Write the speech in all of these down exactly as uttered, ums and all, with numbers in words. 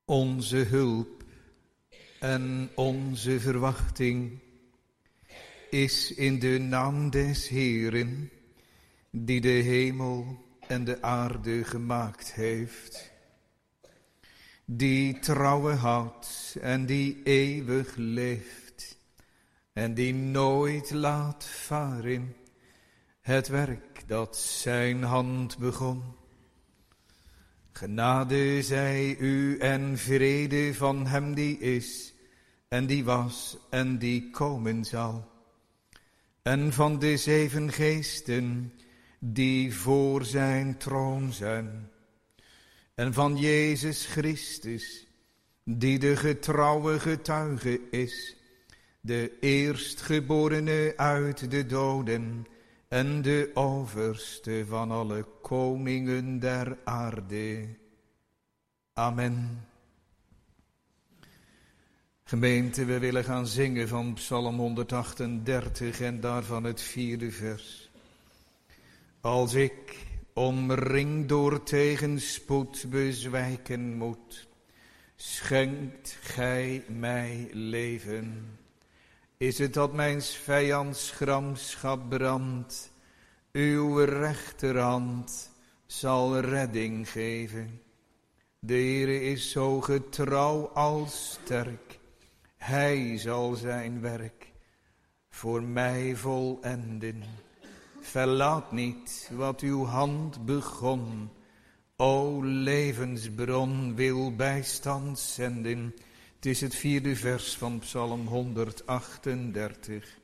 Onze hulp en onze verwachting is in de naam des Heeren, die de hemel en de aarde gemaakt heeft, die trouwen houdt en die eeuwig leeft en die nooit laat varen het werk dat zijn hand begon. Genade zij u en vrede van hem die is en die was en die komen zal. En van de zeven geesten die voor zijn troon zijn. En van Jezus Christus die de getrouwe getuige is. De eerstgeborene uit de doden en de overste van alle koningen der aarde. Amen. Gemeente, we willen gaan zingen van Psalm honderdachtendertig en daarvan het vierde vers. Als ik omringd door tegenspoed bezwijken moet, schenkt gij mij leven. Is het dat mijns vijands gramschap brandt, uw rechterhand zal redding geven. De Heere is zo getrouw als sterk, hij zal zijn werk voor mij volenden. Verlaat niet wat uw hand begon, o levensbron wil bijstand zenden. Het is het vierde vers van Psalm honderdachtendertig.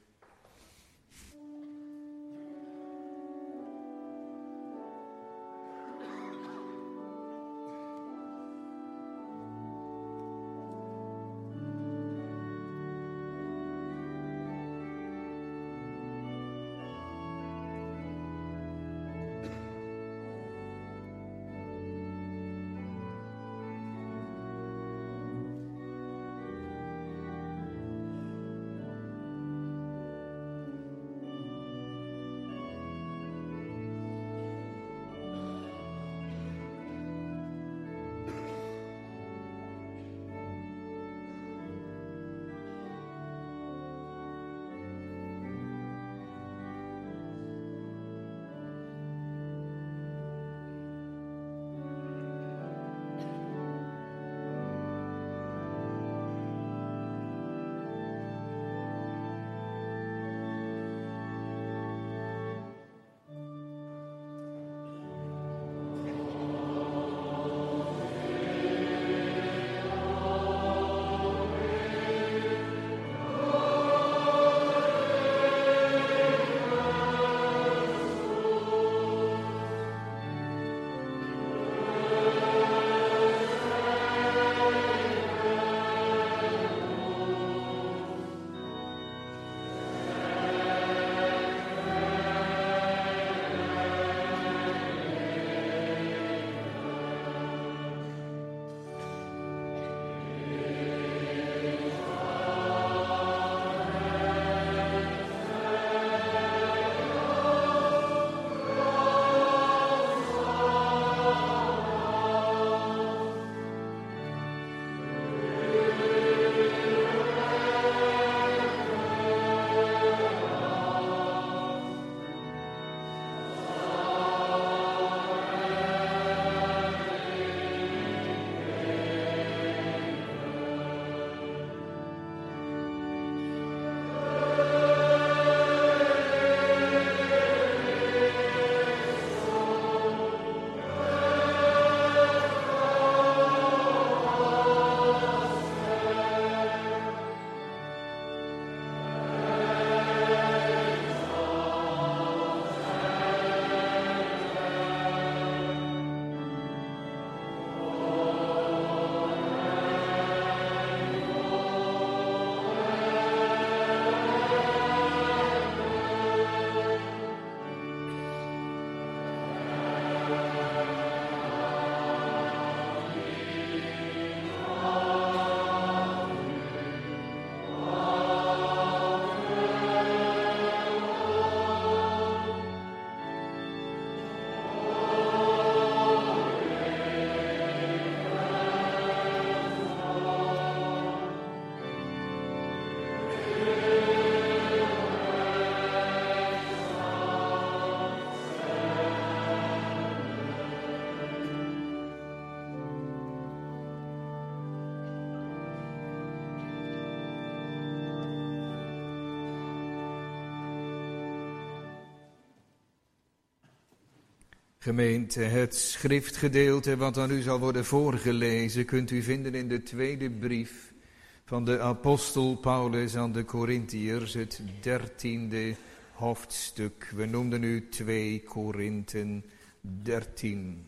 Gemeente, het schriftgedeelte wat aan u zal worden voorgelezen kunt u vinden in de tweede brief van de apostel Paulus aan de Korintiërs, het dertiende hoofdstuk. We noemden u twee Korinthen dertien.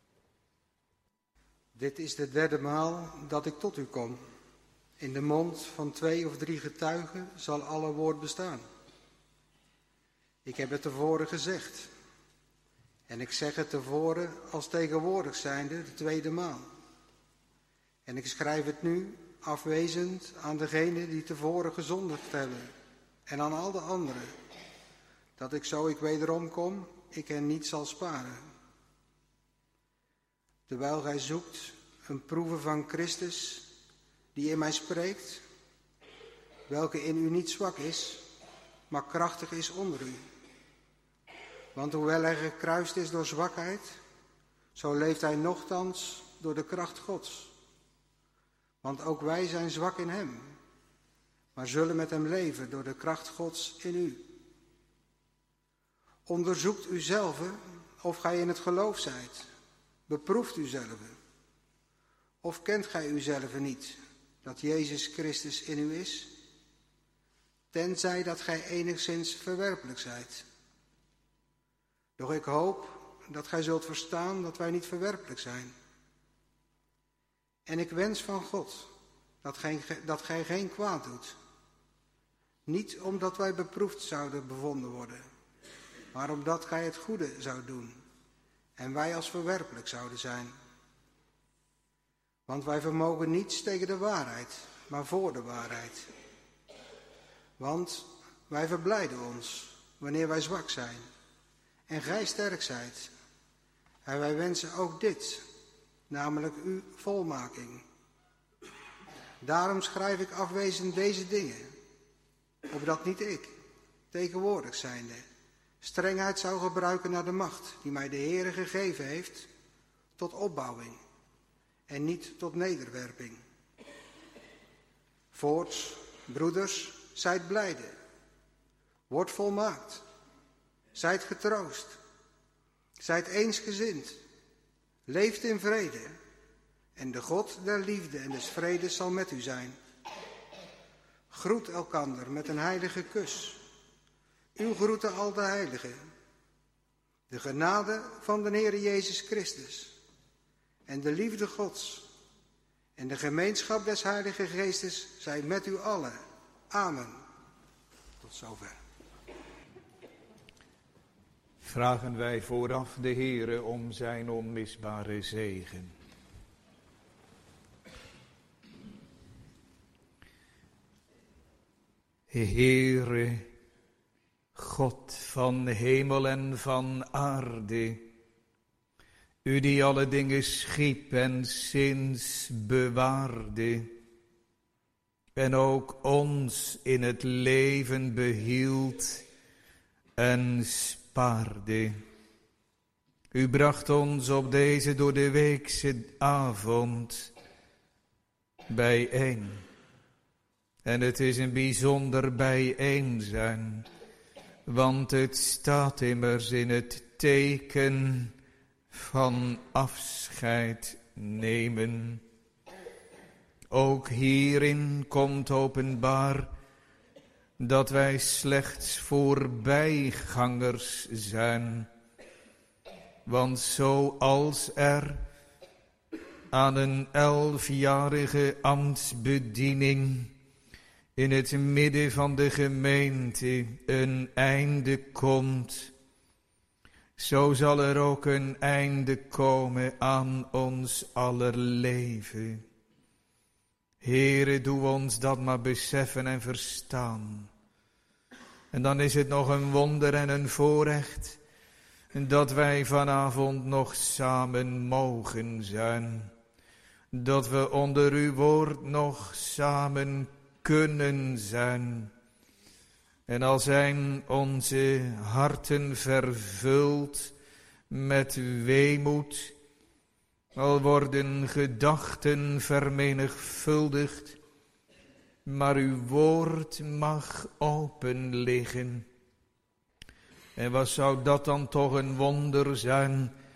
Dit is de derde maal dat ik tot u kom. In de mond van twee of drie getuigen zal alle woord bestaan. Ik heb het tevoren gezegd. En ik zeg het tevoren als tegenwoordig zijnde de tweede maal. En ik schrijf het nu afwezend aan degenen die tevoren gezondigd hebben. En aan al de anderen. Dat ik zo ik wederom kom, ik hen niet zal sparen. Terwijl gij zoekt een proeve van Christus die in mij spreekt, welke in u niet zwak is, maar krachtig is onder u. Want hoewel hij gekruist is door zwakheid, zo leeft hij nochtans door de kracht Gods. Want ook wij zijn zwak in hem, maar zullen met hem leven door de kracht Gods in u. Onderzoekt uzelf of gij in het geloof zijt. Beproeft uzelf. Of kent gij uzelf niet, dat Jezus Christus in u is? Tenzij dat gij enigszins verwerpelijk zijt. Doch ik hoop dat gij zult verstaan dat wij niet verwerpelijk zijn. En ik wens van God dat gij, dat gij geen kwaad doet. Niet omdat wij beproefd zouden bevonden worden, maar omdat gij het goede zou doen en wij als verwerpelijk zouden zijn. Want wij vermogen niets tegen de waarheid, maar voor de waarheid. Want wij verblijden ons wanneer wij zwak zijn en gij sterk zijt. En wij wensen ook dit, namelijk uw volmaking. Daarom schrijf ik afwezend deze dingen, opdat niet ik, tegenwoordig zijnde, strengheid zou gebruiken naar de macht die mij de Heere gegeven heeft, tot opbouwing en niet tot nederwerping. Voorts, broeders, zijt blijde, wordt volmaakt, zijt getroost, zijt eensgezind, leeft in vrede en de God der liefde en des vredes zal met u zijn. Groet elkander met een heilige kus. Uw groeten al de heiligen. De genade van de Heer Jezus Christus en de liefde Gods en de gemeenschap des Heilige Geestes zij met u allen. Amen. Tot zover. Vragen wij vooraf de Heere om zijn onmisbare zegen. Heere, God van hemel en van aarde, u die alle dingen schiep en sinds bewaarde, en ook ons in het leven behield en spaarde. U bracht ons op deze door de weekse avond bijeen. En het is een bijzonder bijeen zijn, want het staat immers in het teken van afscheid nemen. Ook hierin komt openbaar dat wij slechts voorbijgangers zijn. Want zoals er aan een elfjarige ambtsbediening in het midden van de gemeente een einde komt, zo zal er ook een einde komen aan ons aller leven. Heere, doe ons dat maar beseffen en verstaan. En dan is het nog een wonder en een voorrecht dat wij vanavond nog samen mogen zijn. Dat we onder uw woord nog samen kunnen zijn. En al zijn onze harten vervuld met weemoed, al worden gedachten vermenigvuldigd, maar uw woord mag open liggen. En wat zou dat dan toch een wonder zijn,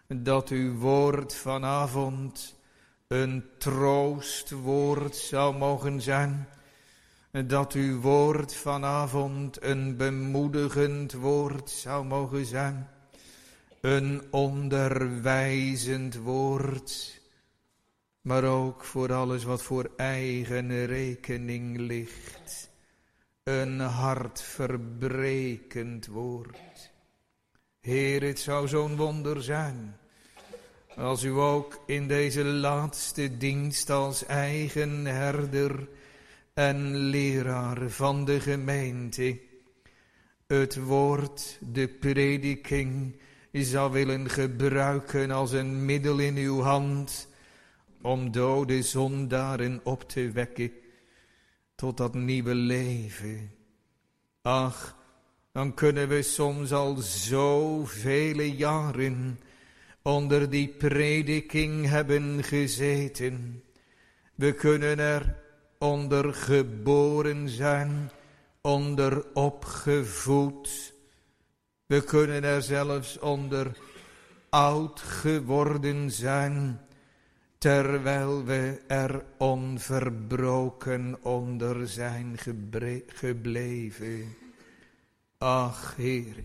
dat uw woord vanavond een troostwoord zou mogen zijn. Dat uw woord vanavond een bemoedigend woord zou mogen zijn. Een onderwijzend woord. Maar ook voor alles wat voor eigen rekening ligt. Een hartverbrekend woord. Heer, het zou zo'n wonder zijn als u ook in deze laatste dienst als eigen herder en leraar van de gemeente het woord, de prediking, zou willen gebruiken als een middel in uw hand om dode zondaren op te wekken tot dat nieuwe leven. Ach, dan kunnen we soms al zoveel jaren onder die prediking hebben gezeten. We kunnen er onder geboren zijn, onder opgevoed. We kunnen er zelfs onder oud geworden zijn, terwijl we er onverbroken onder zijn gebre- gebleven. Ach, Heer,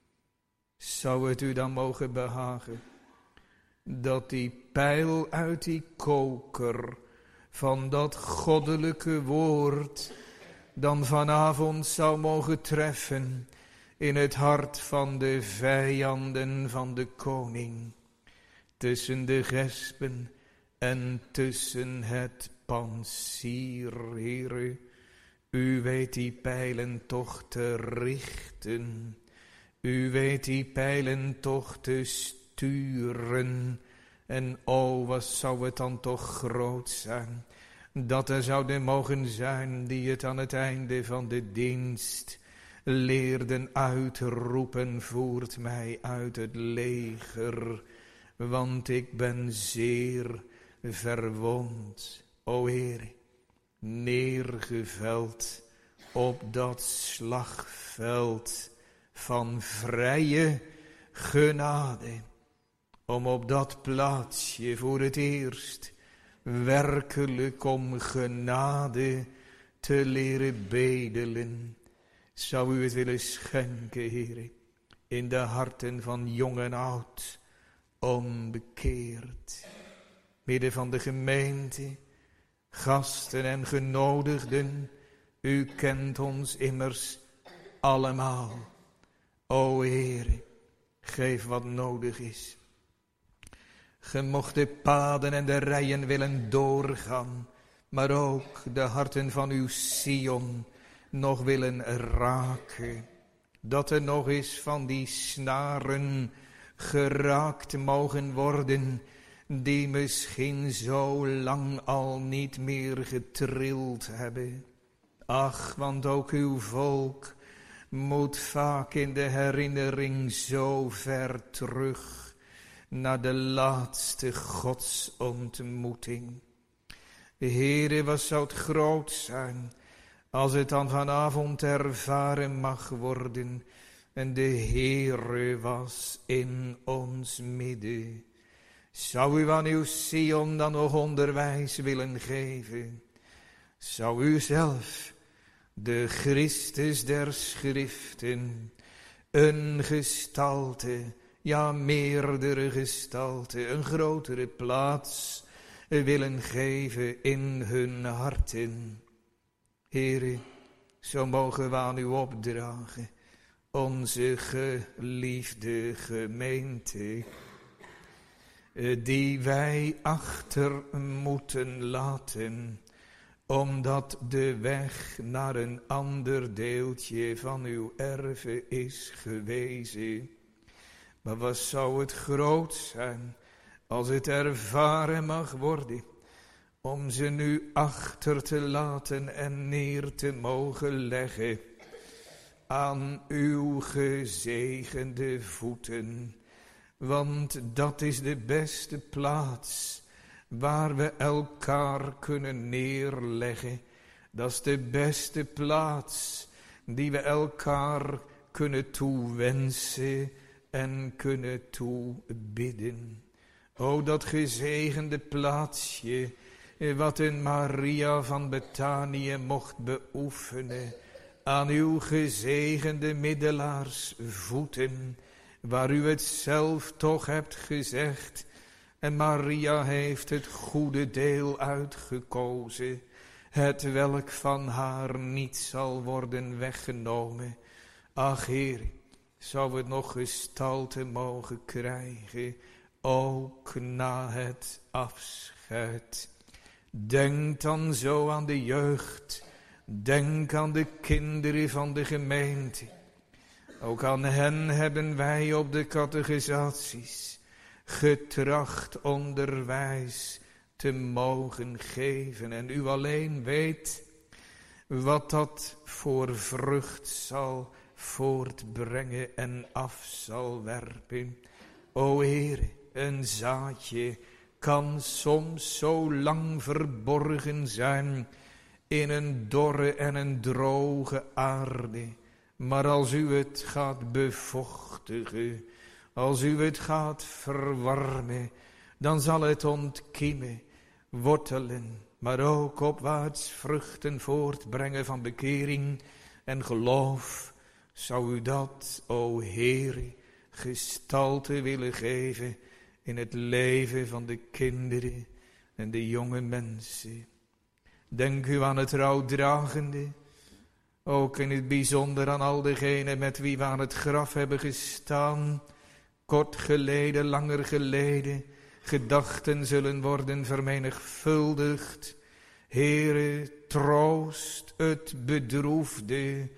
zou het u dan mogen behagen dat die pijl uit die koker van dat goddelijke woord dan vanavond zou mogen treffen in het hart van de vijanden van de koning, tussen de gespen en tussen het pansier, Heere. U weet die pijlen toch te richten, u weet die pijlen toch te sturen. En o, wat zou het dan toch groot zijn, dat er zouden mogen zijn die het aan het einde van de dienst leerden uitroepen: voert mij uit het leger, want ik ben zeer verwond. O Heer, neergeveld op dat slagveld van vrije genade, om op dat plaatsje voor het eerst werkelijk om genade te leren bedelen. Zou u het willen schenken, Heer, in de harten van jong en oud, onbekeerd, midden van de gemeente, gasten en genodigden. U kent ons immers allemaal. O Heer, geef wat nodig is. Ge mocht de paden en de rijen willen doorgaan, maar ook de harten van uw Sion nog willen raken. Dat er nog eens van die snaren geraakt mogen worden, die misschien zo lang al niet meer getrild hebben. Ach, want ook uw volk moet vaak in de herinnering zo ver terug naar de laatste godsontmoeting. Heere, wat zou het groot zijn als het dan vanavond ervaren mag worden en de Heere was in ons midden. Zou u aan uw Sion dan nog onderwijs willen geven? Zou u zelf, de Christus der Schriften, een gestalte, ja meerdere gestalten, een grotere plaats willen geven in hun harten? Heere, zo mogen we aan u opdragen, onze geliefde gemeente, die wij achter moeten laten, omdat de weg naar een ander deeltje van uw erve is gewezen. Maar wat zou het groot zijn als het ervaren mag worden om ze nu achter te laten en neer te mogen leggen aan uw gezegende voeten. Want dat is de beste plaats waar we elkaar kunnen neerleggen. Dat is de beste plaats die we elkaar kunnen toewensen en kunnen toebidden. O, dat gezegende plaatsje, wat een Maria van Betanië mocht beoefenen, aan uw gezegende middelaars voeten, waar u het zelf toch hebt gezegd. En Maria heeft het goede deel uitgekozen, het welk van haar niet zal worden weggenomen. Ach, Heer, zou het nog gestalte mogen krijgen, ook na het afscheid. Denk dan zo aan de jeugd, denk aan de kinderen van de gemeente. Ook aan hen hebben wij op de catechisaties getracht onderwijs te mogen geven. En u alleen weet wat dat voor vrucht zal voortbrengen en af zal werpen. O Heere, een zaadje kan soms zo lang verborgen zijn in een dorre en een droge aarde. Maar als u het gaat bevochtigen, als u het gaat verwarmen, dan zal het ontkiemen, wortelen, maar ook opwaarts vruchten voortbrengen van bekering en geloof. Zou u dat, o Heere, gestalte willen geven in het leven van de kinderen en de jonge mensen. Denk u aan het rouwdragende, ook in het bijzonder aan al degenen met wie we aan het graf hebben gestaan, kort geleden, langer geleden. Gedachten zullen worden vermenigvuldigd. Heere, troost het bedroefde,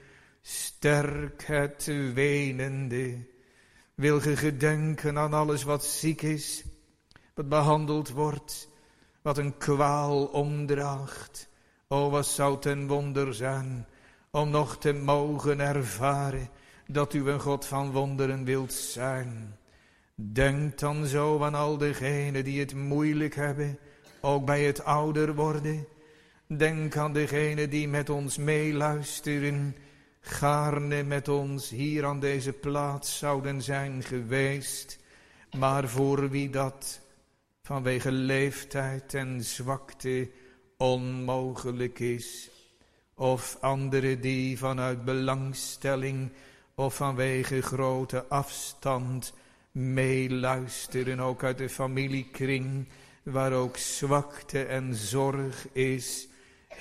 sterk het wenende. Wil ge gedenken aan alles wat ziek is, wat behandeld wordt, wat een kwaal omdraagt. O, wat zou ten wonder zijn om nog te mogen ervaren dat u een God van wonderen wilt zijn. Denk dan zo aan al degenen die het moeilijk hebben, ook bij het ouder worden. Denk aan degenen die met ons meeluisteren, gaarne met ons hier aan deze plaats zouden zijn geweest, maar voor wie dat vanwege leeftijd en zwakte onmogelijk is. Of anderen die vanuit belangstelling of vanwege grote afstand meeluisteren, ook uit de familiekring, waar ook zwakte en zorg is.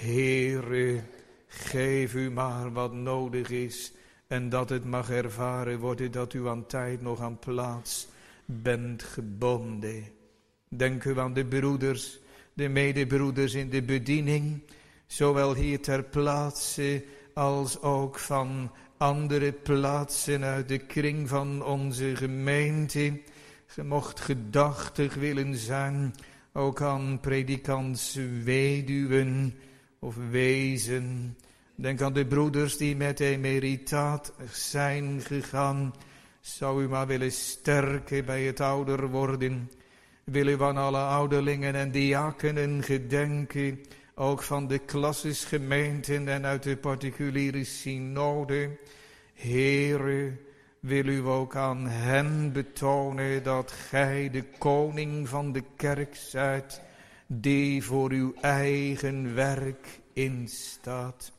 Heere, geef u maar wat nodig is en dat het mag ervaren worden dat u aan tijd nog aan plaats bent gebonden. Denk u aan de broeders, de medebroeders in de bediening, zowel hier ter plaatse als ook van andere plaatsen uit de kring van onze gemeente. Ge mocht gedachtig willen zijn, ook aan predikants weduwen of wezen. Denk aan de broeders die met emeritaat zijn gegaan. Zou u maar willen sterken bij het ouder worden. Wil u aan alle ouderlingen en diakenen gedenken, ook van de klassisgemeenten en uit de particuliere synode. Heere, wil u ook aan hen betonen dat gij de koning van de kerk zijt, die voor uw eigen werk instaat.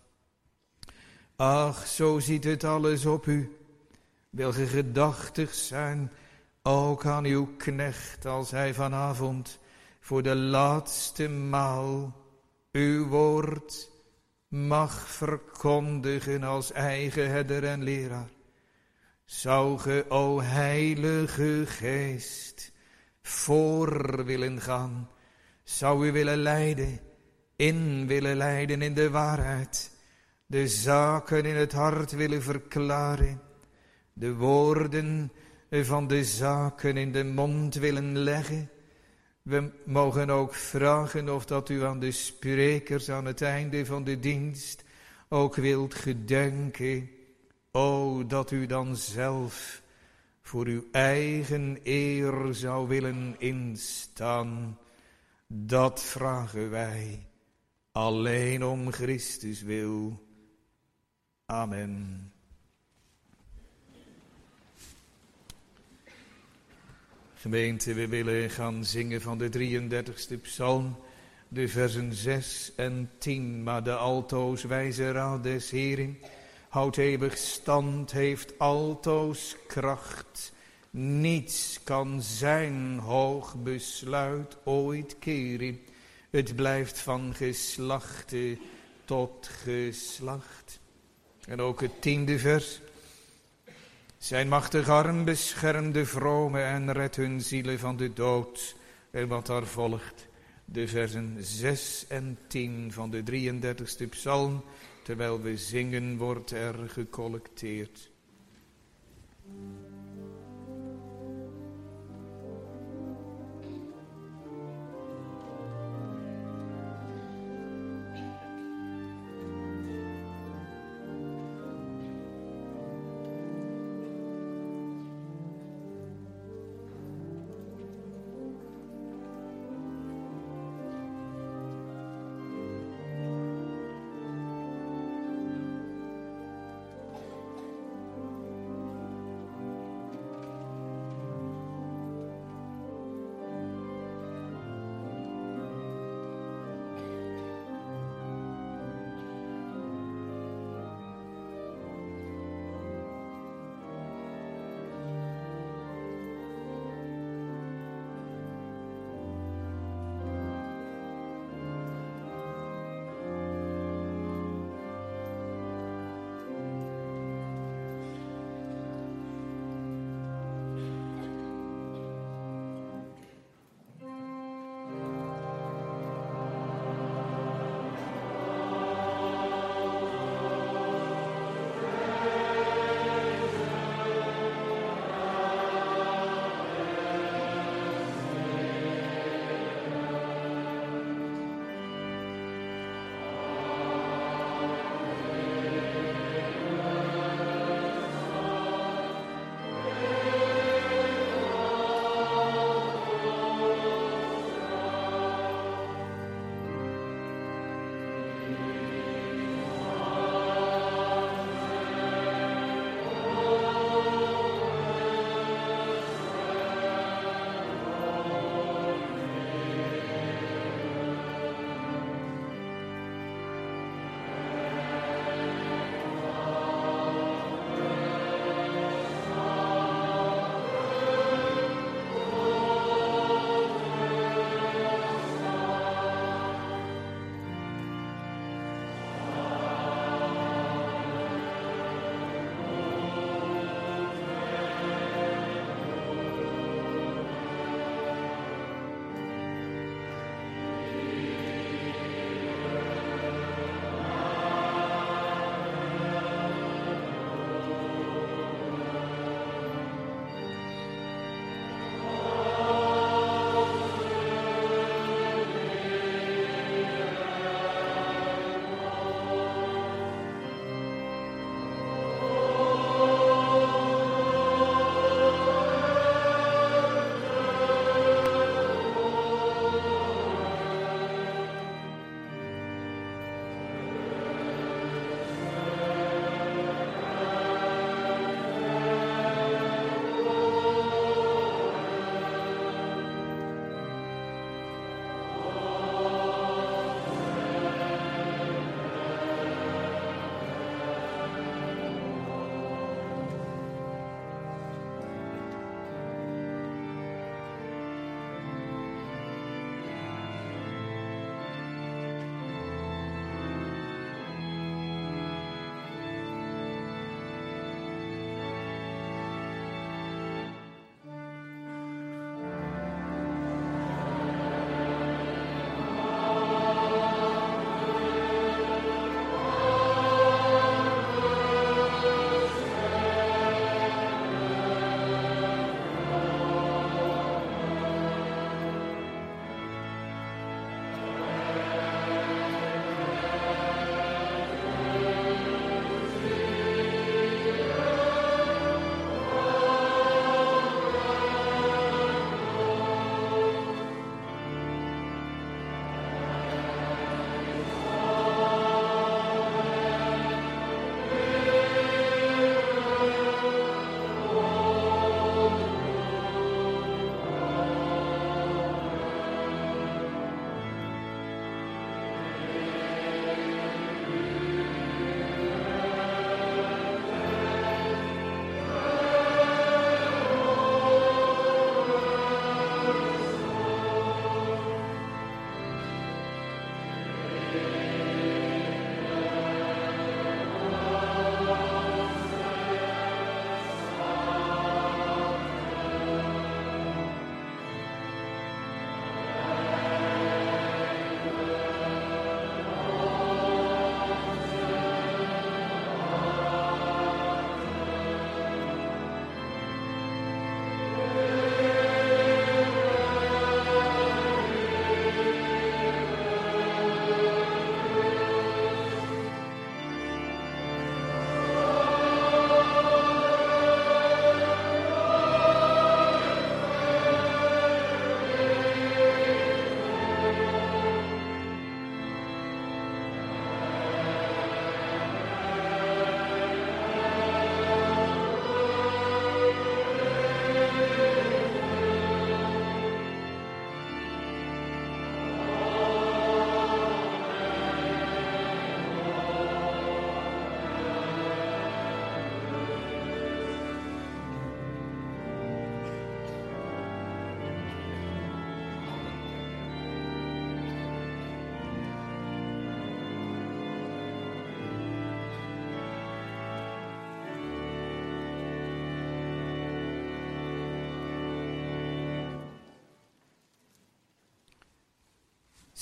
Ach, zo ziet het alles op u. Wil ge gedachtig zijn, ook aan uw knecht, als hij vanavond voor de laatste maal uw woord mag verkondigen als eigen herder en leraar. Zou ge, o Heilige Geest, voor willen gaan, zou u willen leiden, in willen leiden in de waarheid, de zaken in het hart willen verklaren, de woorden van de zaken in de mond willen leggen. We mogen ook vragen of dat u aan de sprekers aan het einde van de dienst ook wilt gedenken. O, dat u dan zelf voor uw eigen eer zou willen instaan. Dat vragen wij alleen om Christus wil. Amen. Gemeente, we willen gaan zingen van de drieëndertigste psalm, de versen zes en tien. Maar de altoos wijze raad des Heeren houdt eeuwig stand, heeft altoos kracht. Niets kan zijn hoog besluit ooit keren. Het blijft van geslachte tot geslacht. En ook het tiende vers. Zijn machtige arm beschermt de vromen en redt hun zielen van de dood. En wat daar volgt, de versen zes en tien van de drieëndertigste psalm. Terwijl we zingen, wordt er gecollecteerd.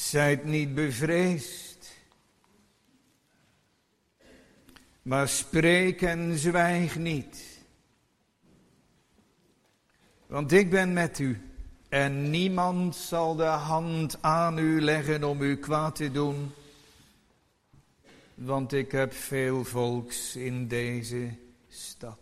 Zijt niet bevreesd, maar spreek en zwijg niet. Want ik ben met u en niemand zal de hand aan u leggen om u kwaad te doen. Want ik heb veel volks in deze stad.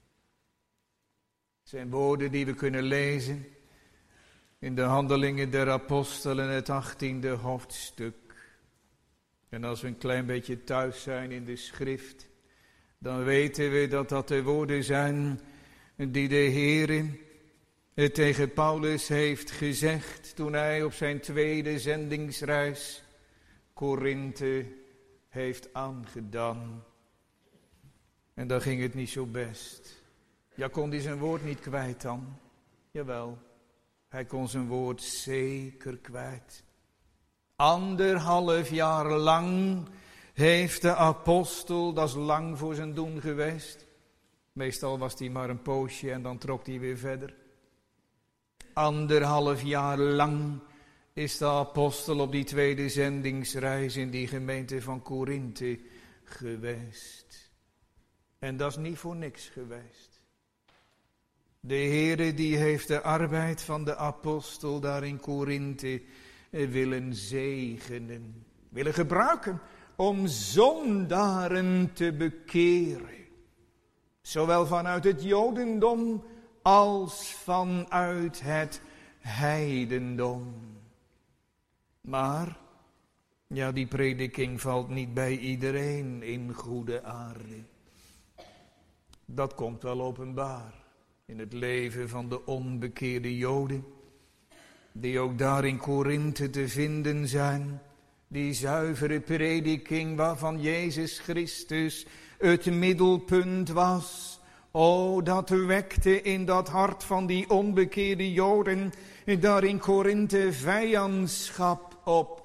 Het zijn woorden die we kunnen lezen in de Handelingen der Apostelen, het achttiende hoofdstuk. En als we een klein beetje thuis zijn in de schrift, dan weten we dat dat de woorden zijn die de Heer tegen Paulus heeft gezegd toen hij op zijn tweede zendingsreis Korinthe heeft aangedaan. En daar ging het niet zo best. Ja, kon hij zijn woord niet kwijt dan? Jawel, hij kon zijn woord zeker kwijt. Anderhalf jaar lang heeft de apostel, dat is lang voor zijn doen geweest. Meestal was hij maar een poosje en dan trok hij weer verder. Anderhalf jaar lang is de apostel op die tweede zendingsreis in die gemeente van Korinthe geweest. En dat is niet voor niks geweest. De Heere die heeft de arbeid van de apostel daar in Korinthe willen zegenen, willen gebruiken om zondaren te bekeren. Zowel vanuit het Jodendom als vanuit het heidendom. Maar, ja, die prediking valt niet bij iedereen in goede aarde. Dat komt wel openbaar in het leven van de onbekeerde Joden, die ook daar in Korinthe te vinden zijn. Die zuivere prediking waarvan Jezus Christus het middelpunt was. O, dat wekte in dat hart van die onbekeerde Joden daar in Korinthe vijandschap op.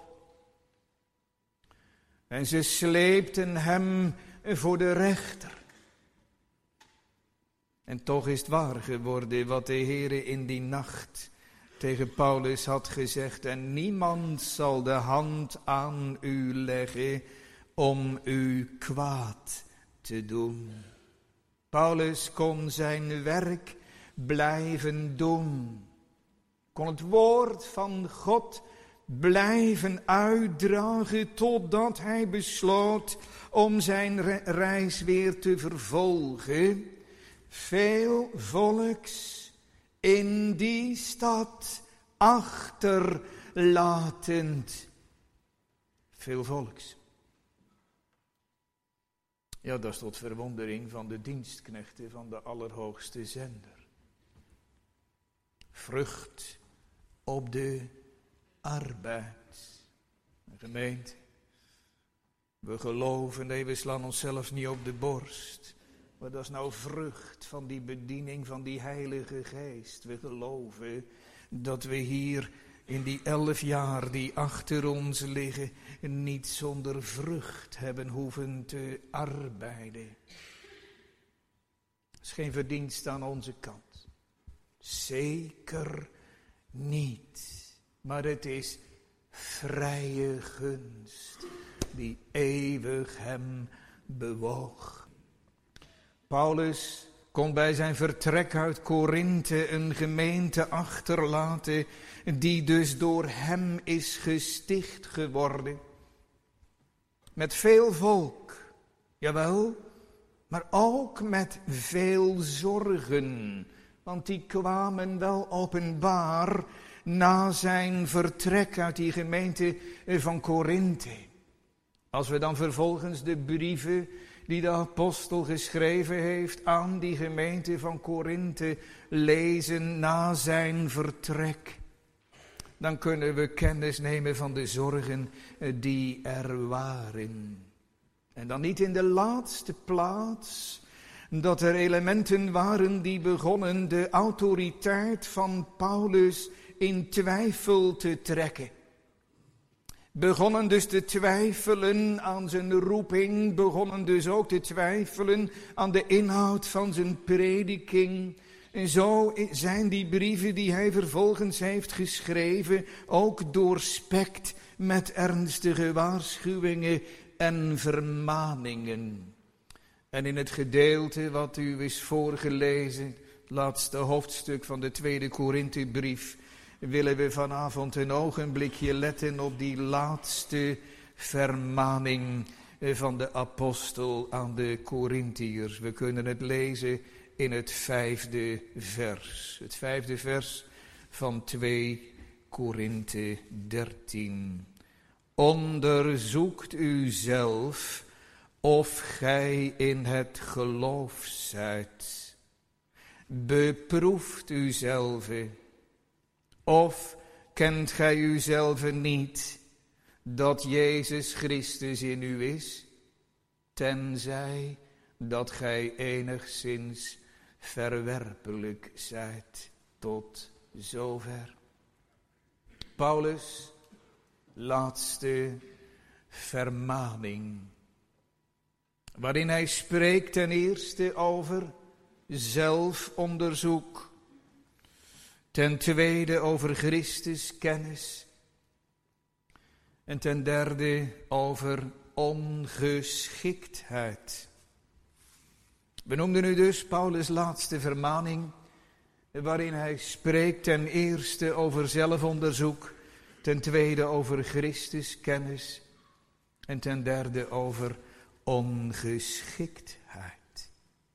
En ze sleepten hem voor de rechter. En toch is het waar geworden wat de Heere in die nacht tegen Paulus had gezegd. En niemand zal de hand aan u leggen om u kwaad te doen. Paulus kon zijn werk blijven doen. Kon het woord van God blijven uitdragen totdat hij besloot om zijn reis weer te vervolgen. Veel volks in die stad achterlatend. Veel volks. Ja, dat is tot verwondering van de dienstknechten van de Allerhoogste Zender. Vrucht op de arbeid. Gemeente, we geloven, nee, we slaan onszelf niet op de borst. Maar dat is nou vrucht van die bediening van die Heilige Geest. We geloven dat we hier in die elf jaar die achter ons liggen niet zonder vrucht hebben hoeven te arbeiden. Het is geen verdienst aan onze kant. Zeker niet. Maar het is vrije gunst die eeuwig hem bewoog. Paulus kon bij zijn vertrek uit Korinthe een gemeente achterlaten die dus door hem is gesticht geworden. Met veel volk, jawel, maar ook met veel zorgen, want die kwamen wel openbaar na zijn vertrek uit die gemeente van Korinthe. Als we dan vervolgens de brieven die de apostel geschreven heeft aan die gemeente van Korinthe lezen na zijn vertrek, dan kunnen we kennis nemen van de zorgen die er waren. En dan niet in de laatste plaats dat er elementen waren die begonnen de autoriteit van Paulus in twijfel te trekken. Begonnen dus te twijfelen aan zijn roeping, begonnen dus ook te twijfelen aan de inhoud van zijn prediking. En zo zijn die brieven die hij vervolgens heeft geschreven ook doorspekt met ernstige waarschuwingen en vermaningen. En in het gedeelte wat u is voorgelezen, het laatste hoofdstuk van de tweede Korinthebrief, willen we vanavond een ogenblikje letten op die laatste vermaning van de apostel aan de Korintiërs. We kunnen het lezen in het vijfde vers. Het vijfde vers van tweede Korinthe dertien. Onderzoekt u zelf of gij in het geloof zijt. Beproeft u zelf. Of kent gij uzelf niet, dat Jezus Christus in u is, tenzij dat gij enigszins verwerpelijk zijt tot zover. Paulus' laatste vermaning, waarin hij spreekt ten eerste over zelfonderzoek, ten tweede over Christus kennis en ten derde over ongeschiktheid. We noemden nu dus Paulus' laatste vermaning, waarin hij spreekt ten eerste over zelfonderzoek, ten tweede over Christus kennis en ten derde over ongeschiktheid.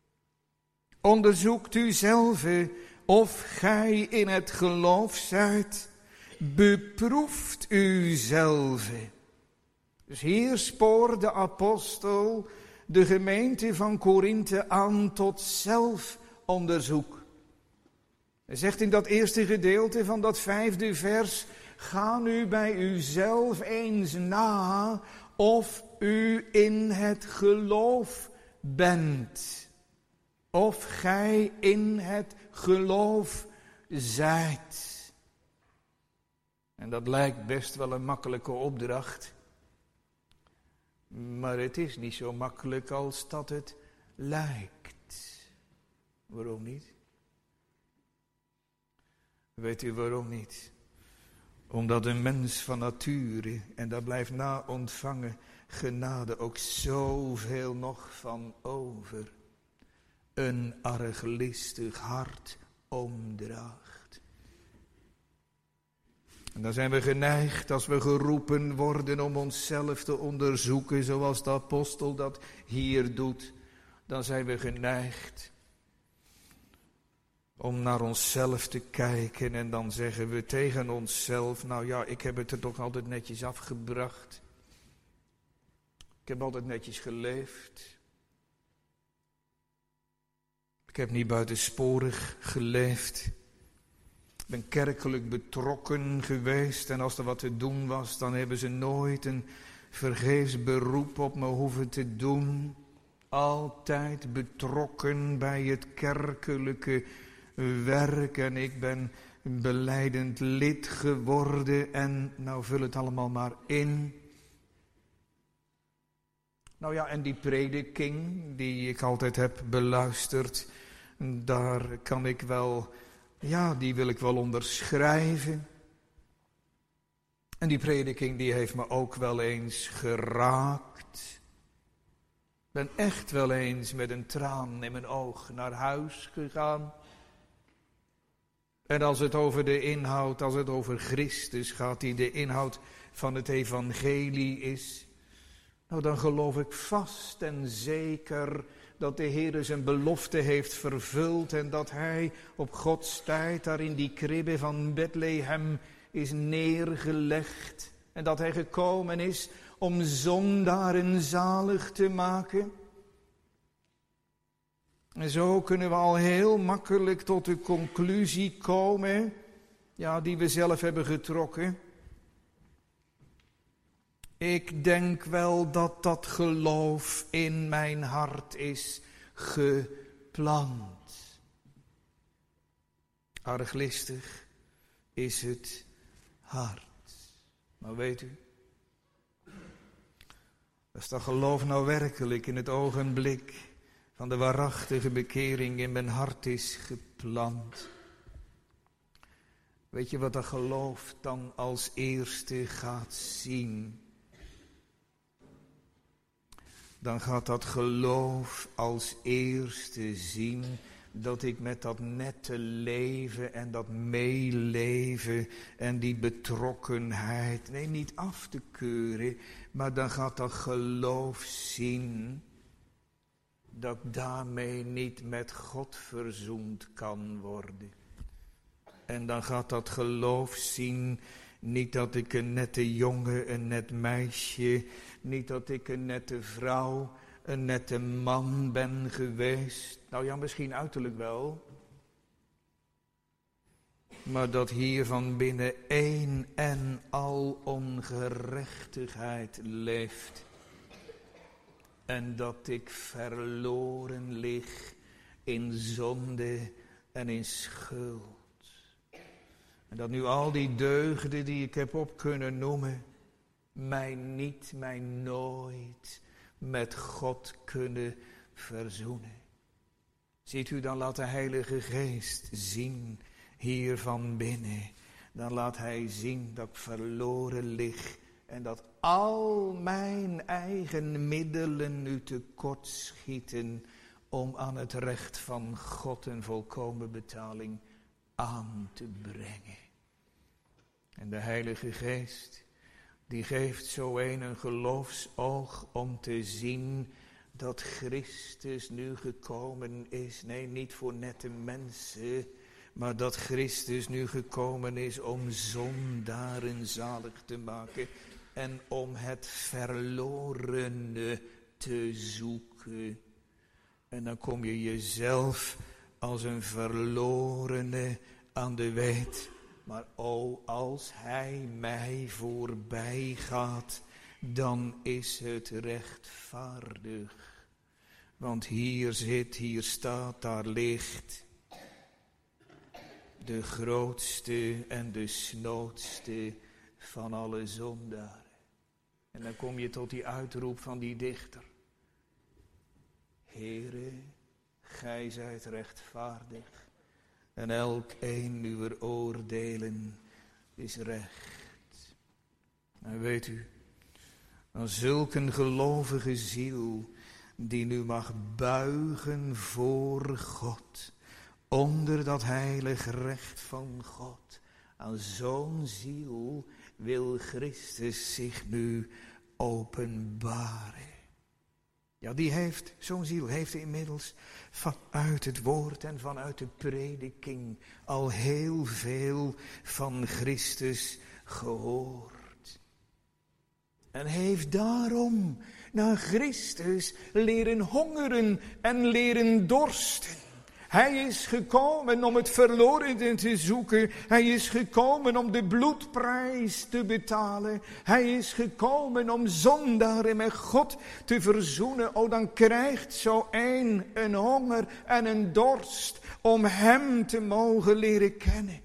Onderzoekt u zelf of gij in het geloof zijt. Beproeft u zelf. Dus hier spoort de apostel de gemeente van Korinthe aan tot zelfonderzoek. Hij zegt in dat eerste gedeelte van dat vijfde vers: ga nu bij uzelf eens na of u in het geloof bent. Of gij in het geloof zijt. En dat lijkt best wel een makkelijke opdracht. Maar het is niet zo makkelijk als dat het lijkt. Waarom niet? Weet u waarom niet? Omdat een mens van nature, en daar blijft na ontvangen genade ook zoveel nog van over, een arglistig hart omdraagt. En dan zijn we geneigd, als we geroepen worden om onszelf te onderzoeken, zoals de apostel dat hier doet, dan zijn we geneigd om naar onszelf te kijken en dan zeggen we tegen onszelf: nou ja, ik heb het er toch altijd netjes afgebracht. Ik heb altijd netjes geleefd. Ik heb niet buitensporig geleefd. Ik ben kerkelijk betrokken geweest en als er wat te doen was, dan hebben ze nooit een vergeefs beroep op me hoeven te doen. Altijd betrokken bij het kerkelijke werk en ik ben een belijdend lid geworden en nou vul het allemaal maar in. Nou ja, en die prediking die ik altijd heb beluisterd, daar kan ik wel, ja, die wil ik wel onderschrijven. En die prediking die heeft me ook wel eens geraakt. Ik ben echt wel eens met een traan in mijn oog naar huis gegaan. En als het over de inhoud, als het over Christus gaat, die de inhoud van het evangelie is, nou dan geloof ik vast en zeker dat de Heer zijn belofte heeft vervuld en dat hij op Gods tijd daar in die kribbe van Bethlehem is neergelegd. En dat hij gekomen is om zondaren zalig te maken. En zo kunnen we al heel makkelijk tot de conclusie komen, ja, die we zelf hebben getrokken. Ik denk wel dat dat geloof in mijn hart is geplant. Arglistig is het hart. Maar weet u, als dat geloof nou werkelijk in het ogenblik van de waarachtige bekering in mijn hart is geplant. Weet je wat dat geloof dan als eerste gaat zien? Dan gaat dat geloof als eerste zien dat ik met dat nette leven en dat meeleven en die betrokkenheid, nee, niet af te keuren, maar dan gaat dat geloof zien dat ik daarmee niet met God verzoend kan worden. En dan gaat dat geloof zien, niet dat ik een nette jongen, een net meisje, niet dat ik een nette vrouw, een nette man ben geweest. Nou ja, misschien uiterlijk wel. Maar dat hier van binnen één en al ongerechtigheid leeft. En dat ik verloren lig in zonde en in schuld. En dat nu al die deugden die ik heb op kunnen noemen, mij niet, mij nooit met God kunnen verzoenen. Ziet u, dan laat de Heilige Geest zien hier van binnen. Dan laat Hij zien dat ik verloren lig en dat al mijn eigen middelen nu tekort schieten om aan het recht van God een volkomen betaling aan te brengen. En de Heilige Geest, die geeft zo een een geloofsoog om te zien dat Christus nu gekomen is. Nee, niet voor nette mensen, maar dat Christus nu gekomen is om zondaren zalig te maken en om het verlorene te zoeken. En dan kom je jezelf als een verlorene aan de weet. Maar o, als Hij mij voorbij gaat, dan is het rechtvaardig. Want hier zit, hier staat, daar ligt de grootste en de snoodste van alle zondaren. En dan kom je tot die uitroep van die dichter. Heere, Gij zijt rechtvaardig. En elk een uw oordelen is recht. En weet u, aan zulke gelovige ziel die nu mag buigen voor God, onder dat heilig recht van God, aan zo'n ziel wil Christus zich nu openbaren. Ja, die heeft, zo'n ziel heeft inmiddels vanuit het woord en vanuit de prediking al heel veel van Christus gehoord. En heeft daarom naar Christus leren hongeren en leren dorsten. Hij is gekomen om het verlorene te zoeken. Hij is gekomen om de bloedprijs te betalen. Hij is gekomen om zondaren met God te verzoenen. O, dan krijgt zo een een honger en een dorst om Hem te mogen leren kennen.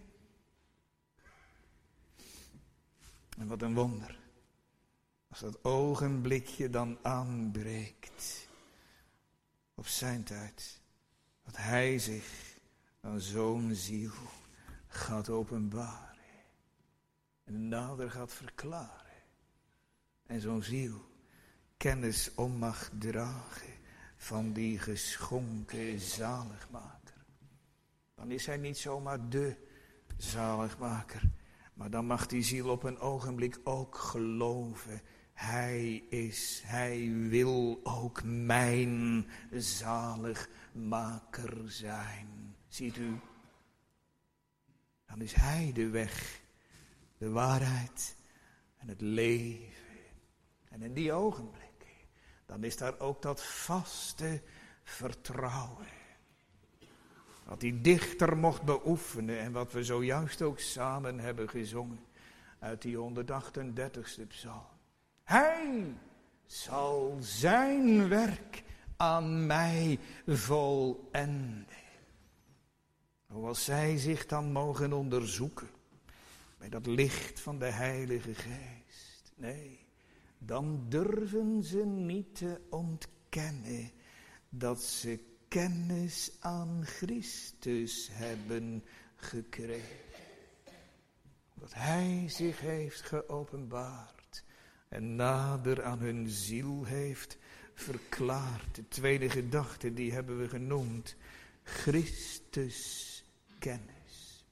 En wat een wonder. Als dat ogenblikje dan aanbreekt. Op zijn tijd. Dat Hij zich aan zo'n ziel gaat openbaren. En nader gaat verklaren. En zo'n ziel kennis om mag dragen van die geschonken zaligmaker. Dan is Hij niet zomaar de zaligmaker. Maar dan mag die ziel op een ogenblik ook geloven. Hij is, Hij wil ook mijn zaligmaker zijn. Ziet u? Dan is Hij de weg, de waarheid en het leven. En in die ogenblikken, dan is daar ook dat vaste vertrouwen. Wat die dichter mocht beoefenen en wat we zojuist ook samen hebben gezongen uit die honderdachtendertigste psalm. Hij zal zijn werk aan mij volenden. Als zij zich dan mogen onderzoeken bij dat licht van de Heilige Geest. Nee, dan durven ze niet te ontkennen dat ze kennis aan Christus hebben gekregen. Dat hij zich heeft geopenbaard en nader aan hun ziel heeft verklaard. De tweede gedachte, die hebben we genoemd. Christus kennis.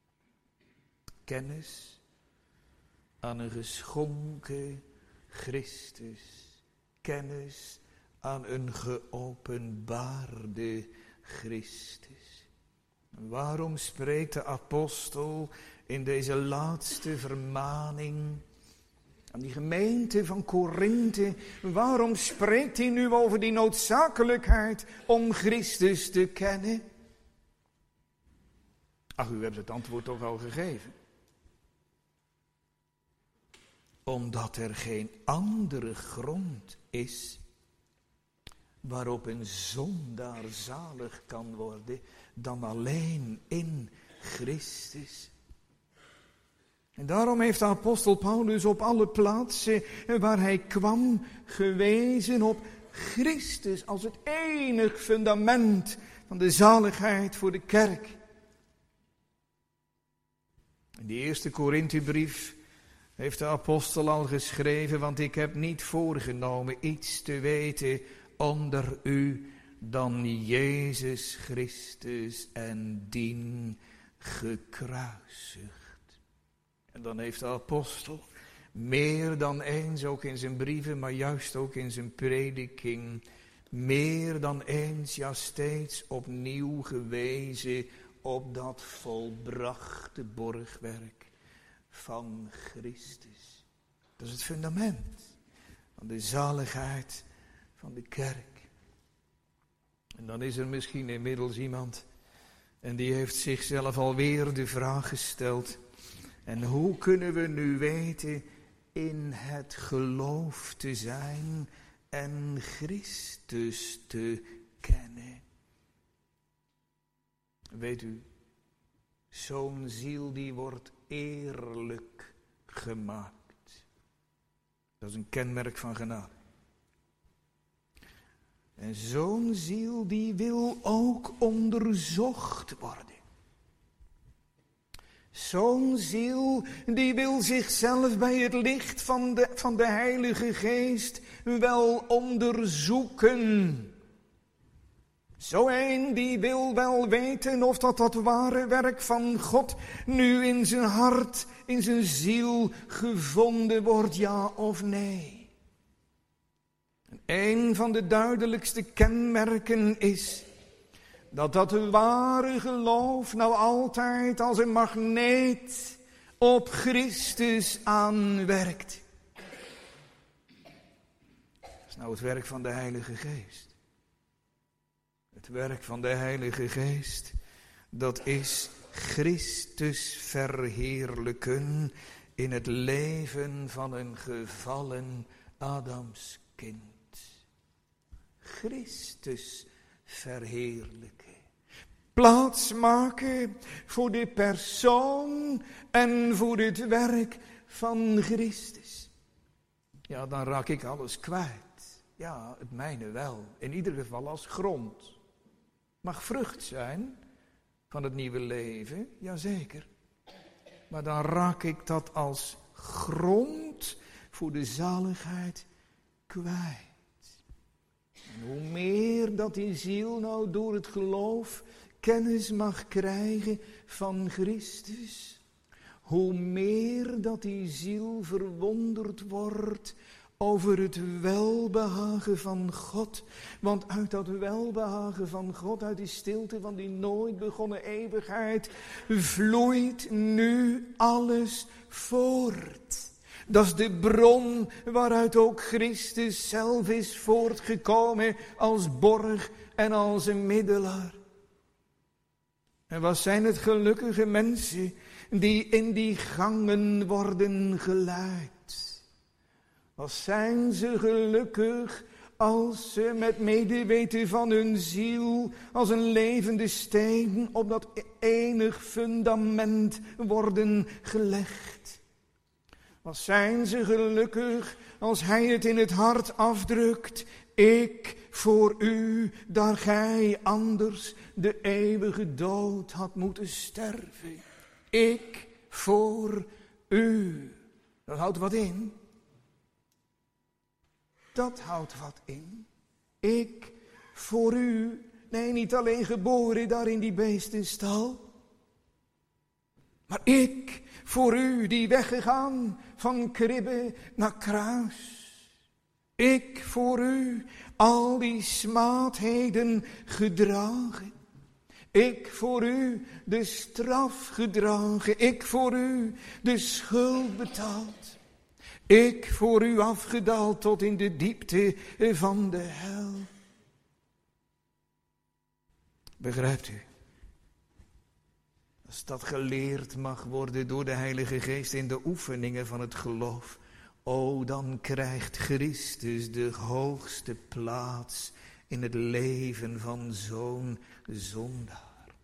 Kennis aan een geschonken Christus. Kennis aan een geopenbaarde Christus. En waarom spreekt de apostel in deze laatste vermaning aan die gemeente van Korinthe, waarom spreekt hij nu over die noodzakelijkheid om Christus te kennen? Ach, u hebt het antwoord toch al gegeven. Omdat er geen andere grond is waarop een zondaar zalig kan worden dan alleen in Christus. En daarom heeft de apostel Paulus op alle plaatsen waar hij kwam gewezen op Christus als het enig fundament van de zaligheid voor de kerk. In die eerste Korinthebrief heeft de apostel al geschreven, want ik heb niet voorgenomen iets te weten onder u dan Jezus Christus en dien gekruisigd. En dan heeft de apostel meer dan eens, ook in zijn brieven, maar juist ook in zijn prediking, meer dan eens, ja steeds opnieuw gewezen op dat volbrachte borgwerk van Christus. Dat is het fundament van de zaligheid van de kerk. En dan is er misschien inmiddels iemand en die heeft zichzelf alweer de vraag gesteld: en hoe kunnen we nu weten in het geloof te zijn en Christus te kennen? Weet u, zo'n ziel die wordt eerlijk gemaakt. Dat is een kenmerk van genade. En zo'n ziel die wil ook onderzocht worden. Zo'n ziel die wil zichzelf bij het licht van de, van de Heilige Geest wel onderzoeken. Zo een die wil wel weten of dat dat ware werk van God nu in zijn hart, in zijn ziel gevonden wordt, ja of nee. En een van de duidelijkste kenmerken is dat dat ware geloof nou altijd als een magneet op Christus aanwerkt. Dat is nou het werk van de Heilige Geest. Het werk van de Heilige Geest, dat is Christus verheerlijken in het leven van een gevallen Adamskind. Christus verheerlijken. Plaats maken voor de persoon en voor het werk van Christus. Ja, dan raak ik alles kwijt. Ja, het mijne wel. In ieder geval als grond. Mag vrucht zijn van het nieuwe leven, jazeker. Maar dan raak ik dat als grond voor de zaligheid kwijt. En hoe meer dat die ziel nou door het geloof kennis mag krijgen van Christus, hoe meer dat die ziel verwonderd wordt over het welbehagen van God. Want uit dat welbehagen van God, uit die stilte van die nooit begonnen eeuwigheid, vloeit nu alles voort. Dat is de bron waaruit ook Christus zelf is voortgekomen als borg en als een middelaar. En wat zijn het gelukkige mensen die in die gangen worden geleid. Wat zijn ze gelukkig als ze met medeweten van hun ziel als een levende steen op dat enig fundament worden gelegd. Wat zijn ze gelukkig als hij het in het hart afdrukt. Ik voor u, daar gij anders de eeuwige dood had moeten sterven. Ik voor u. Dat houdt wat in. Dat houdt wat in. Ik voor u. Nee, niet alleen geboren daar in die beestenstal. Maar ik voor u die weggegaan van kribbe naar kruis. Ik voor u al die smaadheden gedragen. Ik voor u de straf gedragen. Ik voor u de schuld betaald. Ik voor u afgedaald tot in de diepte van de hel. Begrijpt u? Als dat geleerd mag worden door de Heilige Geest in de oefeningen van het geloof. O, dan krijgt Christus de hoogste plaats in het leven van zo'n zondaar.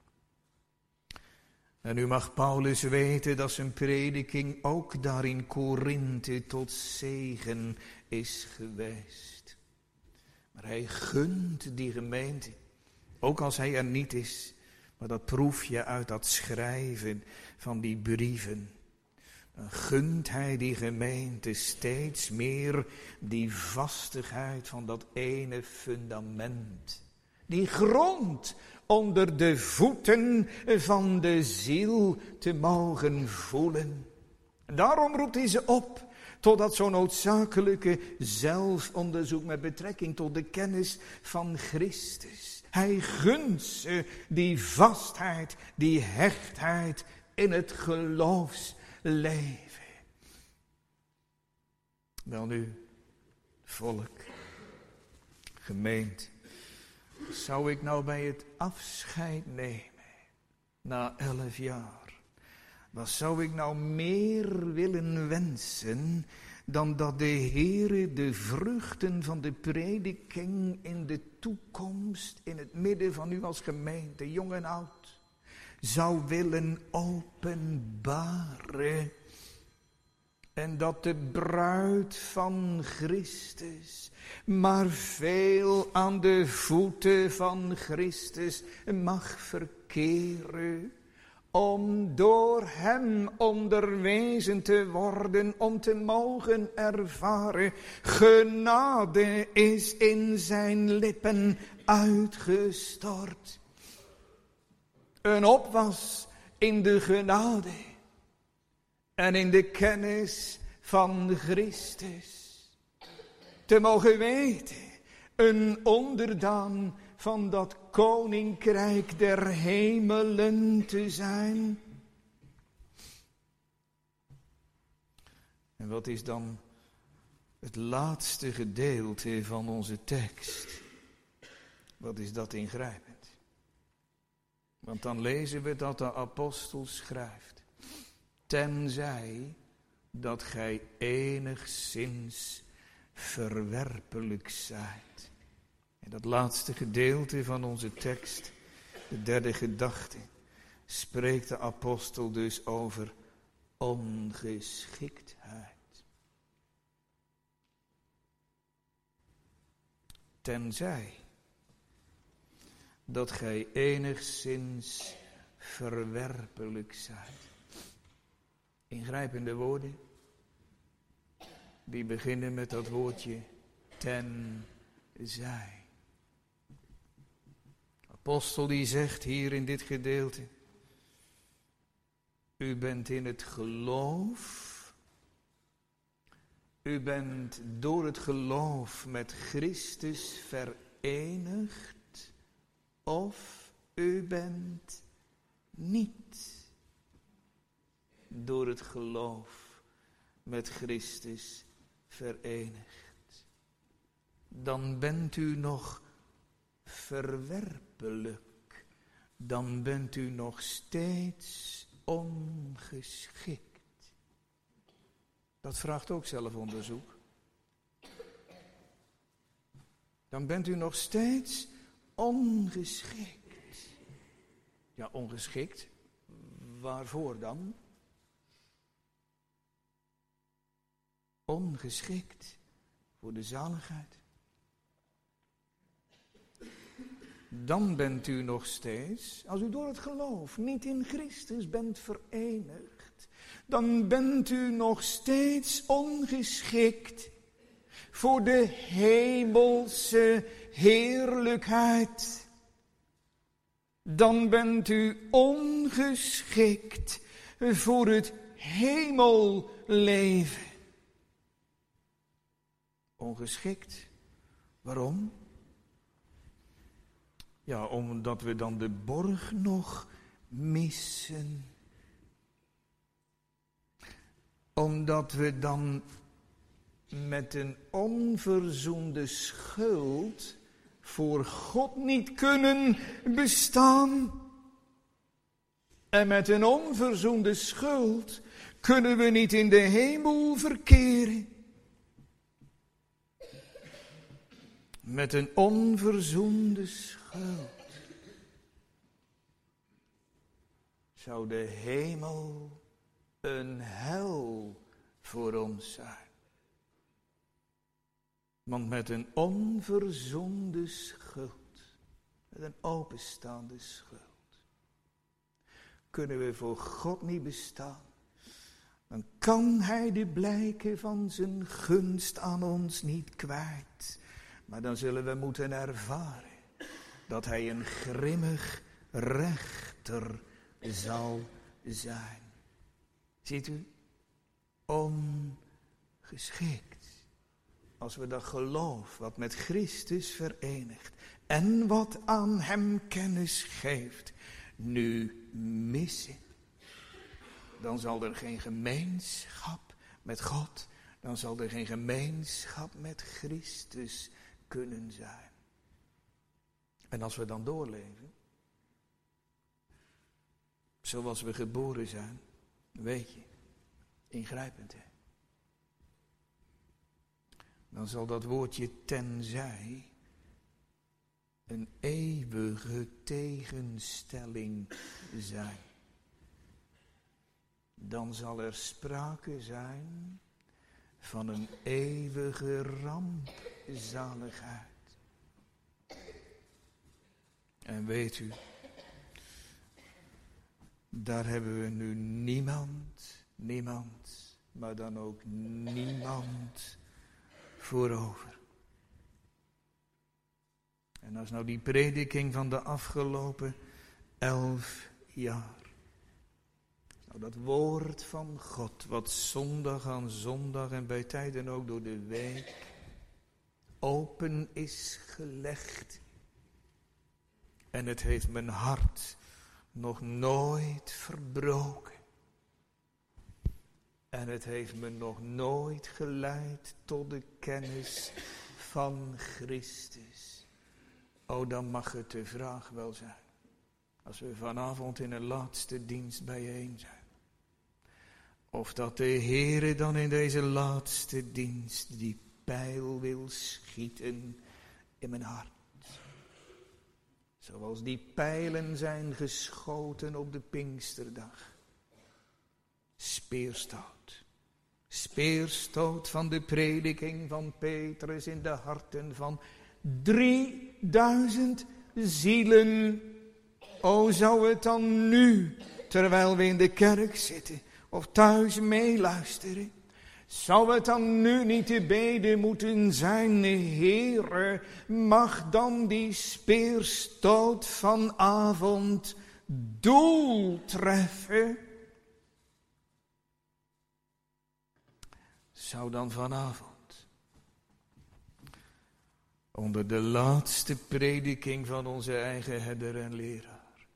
En nu mag Paulus weten dat zijn prediking ook daar in Korinthe tot zegen is geweest. Maar hij gunt die gemeente, ook als hij er niet is. Maar dat proef je uit dat schrijven van die brieven. Dan gunt hij die gemeente steeds meer die vastigheid van dat ene fundament. Die grond onder de voeten van de ziel te mogen voelen. En daarom roept hij ze op tot dat zo noodzakelijke zelfonderzoek met betrekking tot de kennis van Christus. Hij gunt ze die vastheid, die hechtheid in het geloofsleven. Welnu, volk, gemeente, zou ik nou bij het afscheid nemen, na elf jaar, wat zou ik nou meer willen wensen dan dat de Heere de vruchten van de prediking in de toekomst, in het midden van u als gemeente, jong en oud, zou willen openbaren. En dat de bruid van Christus maar veel aan de voeten van Christus mag verkeren. Om door hem onderwezen te worden, om te mogen ervaren. Genade is in zijn lippen uitgestort. Een opwas in de genade en in de kennis van Christus. Te mogen weten, een onderdaan van dat koninkrijk der hemelen te zijn. En wat is dan het laatste gedeelte van onze tekst? Wat is dat ingrijpend? Want dan lezen we dat de apostel schrijft. Tenzij dat gij enigszins verwerpelijk zijt. En dat laatste gedeelte van onze tekst, de derde gedachte, spreekt de apostel dus over ongeschiktheid. Tenzij dat gij enigszins verwerpelijk zijt. Ingrijpende woorden, die beginnen met dat woordje tenzij. Apostel die zegt hier in dit gedeelte, u bent in het geloof, u bent door het geloof met Christus verenigd, of u bent niet door het geloof met Christus verenigd. Dan bent u nog verwerpelijk, dan bent u nog steeds ongeschikt. Dat vraagt ook zelfonderzoek. Dan bent u nog steeds ongeschikt. Ja, ongeschikt. Waarvoor dan? Ongeschikt voor de zaligheid. dan bent u nog steeds, als u door het geloof niet in Christus bent verenigd, dan bent u nog steeds ongeschikt voor de hemelse heerlijkheid. Dan bent u ongeschikt voor het hemelleven. Ongeschikt. Waarom? Ja, omdat we dan de borg nog missen. Omdat we dan met een onverzoende schuld voor God niet kunnen bestaan. En met een onverzoende schuld kunnen we niet in de hemel verkeren. Met een onverzoende schuld zou de hemel een hel voor ons zijn. Want met een onverzoende schuld, met een openstaande schuld, kunnen we voor God niet bestaan. Dan kan Hij de blijken van zijn gunst aan ons niet kwijt. Maar dan zullen we moeten ervaren dat Hij een grimmig rechter zal zijn. Ziet u? Ongeschikt. Als we dat geloof wat met Christus verenigt en wat aan Hem kennis geeft, nu missen, dan zal er geen gemeenschap met God, dan zal er geen gemeenschap met Christus kunnen zijn. En als we dan doorleven, zoals we geboren zijn, weet je, ingrijpend hè. Dan zal dat woordje tenzij een eeuwige tegenstelling zijn. Dan zal er sprake zijn van een eeuwige rampzaligheid. En weet u, daar hebben we nu niemand, niemand, maar dan ook niemand voorover. En als nou die prediking van de afgelopen elf jaar, nou dat woord van God, wat zondag aan zondag en bij tijden ook door de week open is gelegd. En het heeft mijn hart nog nooit verbroken. En het heeft me nog nooit geleid tot de kennis van Christus. O, dan mag het de vraag wel zijn. Als we vanavond in een laatste dienst bijeen zijn. Of dat de Heere dan in deze laatste dienst die pijl wil schieten in mijn hart. Zoals die pijlen zijn geschoten op de Pinksterdag. Speerstoot. Speerstoot van de prediking van Petrus in de harten van drieduizend zielen. O, zou het dan nu, terwijl we in de kerk zitten of thuis meeluisteren, zou het dan nu niet te beden moeten zijn, Heere, mag dan die speerstoot vanavond doel treffen? Zou dan vanavond, onder de laatste prediking van onze eigen herder en leraar,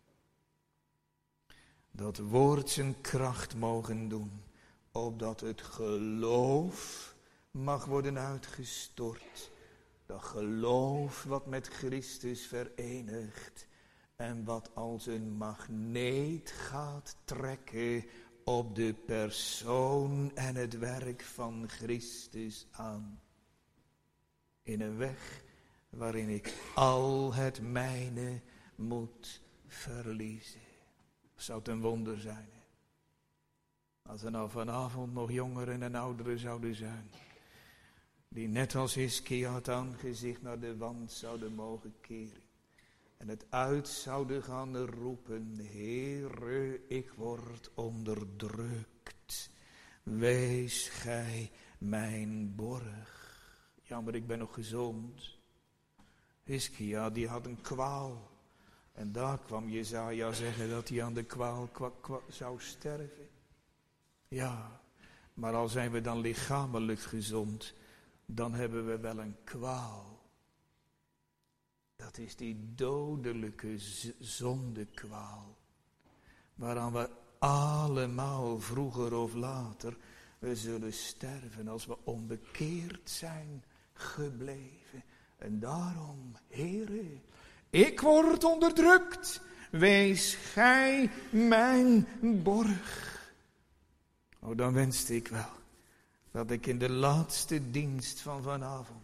dat woord zijn kracht mogen doen, opdat het geloof mag worden uitgestort. Dat geloof wat met Christus verenigt en wat als een magneet gaat trekken op de persoon en het werk van Christus aan. In een weg waarin ik al het mijne moet verliezen. Zou het een wonder zijn, hè? Als er nou vanavond nog jongeren en ouderen zouden zijn, die net als Hiskia het aangezicht naar de wand zouden mogen keren. en het uit zouden gaan roepen, Heere, ik word onderdrukt. Wees gij mijn borg. Ja, maar ik ben nog gezond. Hiskia, die had een kwaal. En daar kwam Jesaja zeggen dat hij aan de kwaal kwa, kwa, zou sterven. Ja, maar al zijn we dan lichamelijk gezond, dan hebben we wel een kwaal. Dat is die dodelijke z- zondekwaal. Waaraan we allemaal vroeger of later we zullen sterven als we onbekeerd zijn gebleven. En daarom, Heere, ik word onderdrukt. Wees gij mijn borg. Oh, dan wenste ik wel dat ik in de laatste dienst van vanavond,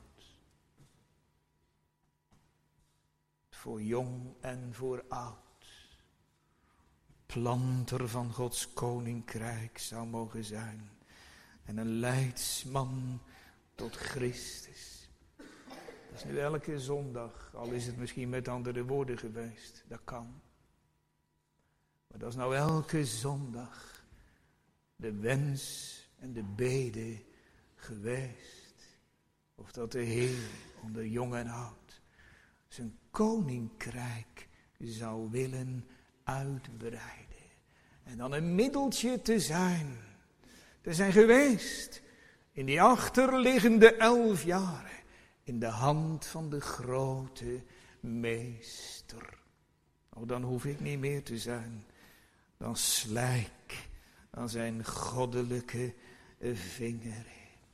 voor jong en voor oud, planter van Gods koninkrijk zou mogen zijn. En een leidsman tot Christus. Dat is nu elke zondag, al is het misschien met andere woorden geweest. Dat kan. Maar dat is nou elke zondag de wens en de bede geweest. Of dat de Heer onder jong en oud zijn koninkrijk zou willen uitbreiden. En dan een middeltje te zijn. Te zijn geweest in die achterliggende elf jaren. In de hand van de grote meester. Oh, dan hoef ik niet meer te zijn dan slijk aan zijn goddelijke vinger.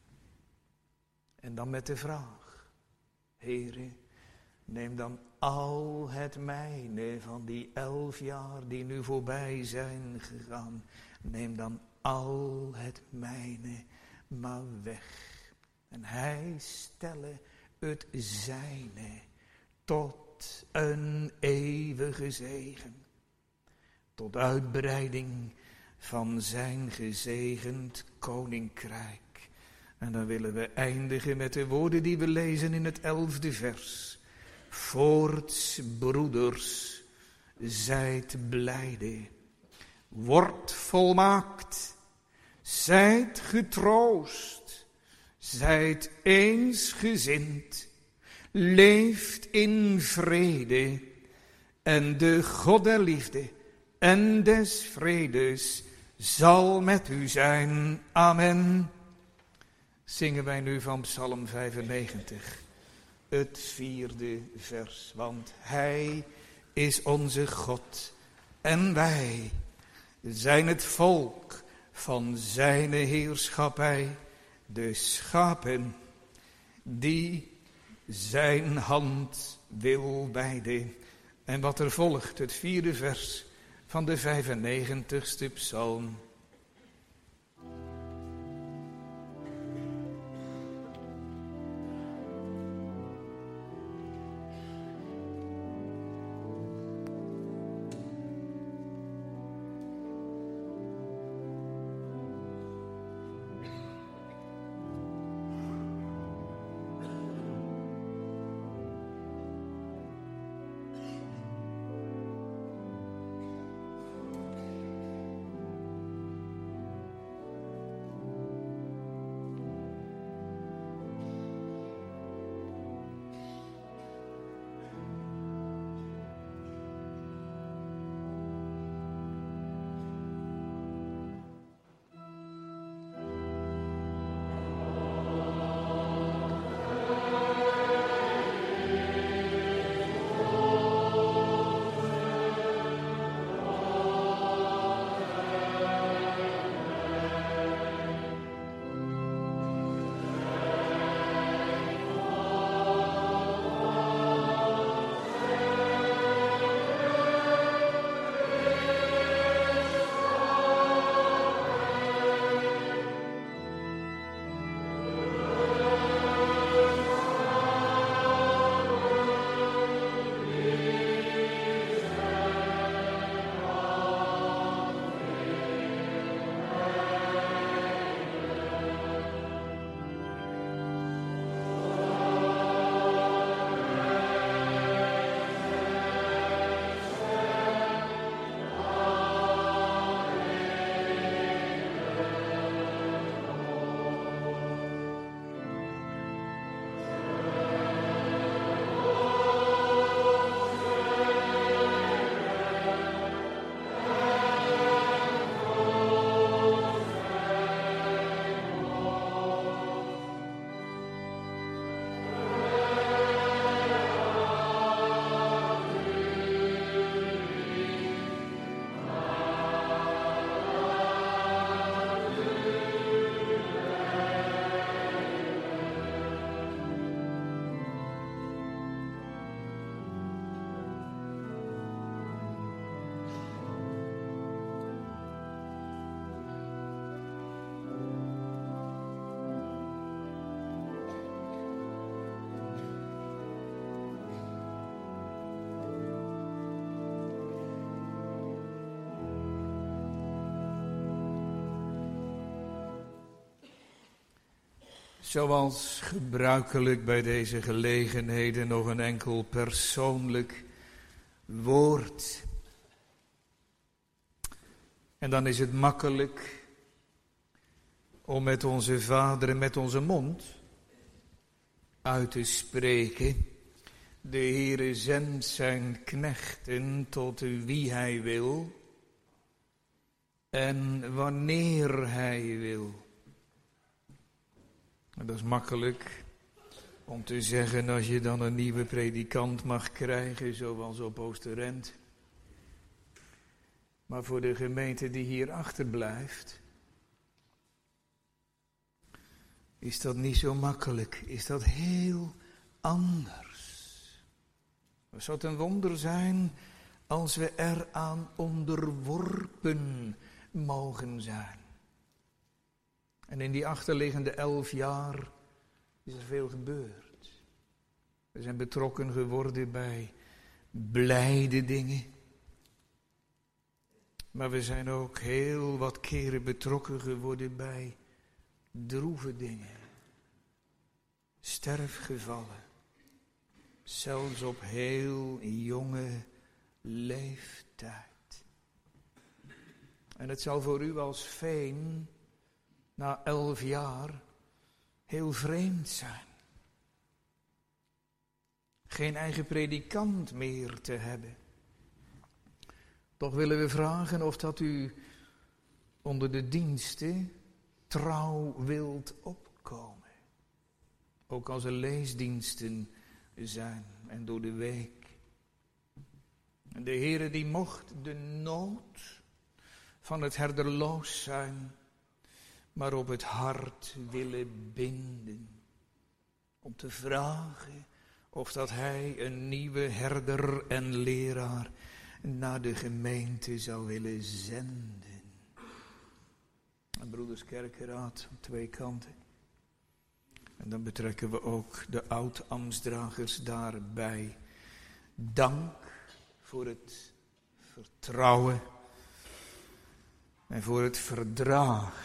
En dan met de vraag, Heere, neem dan al het mijne van die elf jaar die nu voorbij zijn gegaan. Neem dan al het mijne maar weg. En hij stelle het zijne tot een eeuwige zegen. Tot uitbreiding van zijn gezegend koninkrijk. En dan willen we eindigen met de woorden die we lezen in het elfde vers. Voorts, broeders, zijt blijde. Wordt volmaakt. Zijt getroost. Zijt eensgezind. Leeft in vrede. En de God der liefde en des vredes zal met u zijn. Amen. Zingen wij nu van Psalm vijfennegentig, het vierde vers. Want hij is onze God en wij zijn het volk van zijn heerschappij. De schapen die zijn hand wil wijden. En wat er volgt, het vierde vers van de vijfennegentigste psalm. zoals gebruikelijk bij deze gelegenheden nog een enkel persoonlijk woord. En dan is het makkelijk om met onze Vader en met onze mond uit te spreken: de Heere zendt zijn knechten tot wie hij wil en wanneer hij wil. En dat is makkelijk om te zeggen als je dan een nieuwe predikant mag krijgen, zoals op Oosterend. Maar voor de gemeente die hier achterblijft, is dat niet zo makkelijk. Is dat heel anders. Het zou een wonder zijn als we eraan onderworpen mogen zijn. En in die achterliggende elf jaar is er veel gebeurd. We zijn betrokken geworden bij blijde dingen. Maar we zijn ook heel wat keren betrokken geworden bij droeve dingen. Sterfgevallen. Zelfs op heel jonge leeftijd. En het zal voor u als Veen na elf jaar heel vreemd zijn. Geen eigen predikant meer te hebben. Toch willen we vragen of dat u onder de diensten trouw wilt opkomen. Ook als er leesdiensten zijn en door de week. En de Heere die mocht de nood van het herderloos zijn, maar op het hart willen binden. Om te vragen of dat hij een nieuwe herder en leraar naar de gemeente zou willen zenden. En broeders Kerkenraad aan twee kanten. En dan betrekken we ook de oud-ambtsdragers daarbij. Dank voor het vertrouwen en voor het verdragen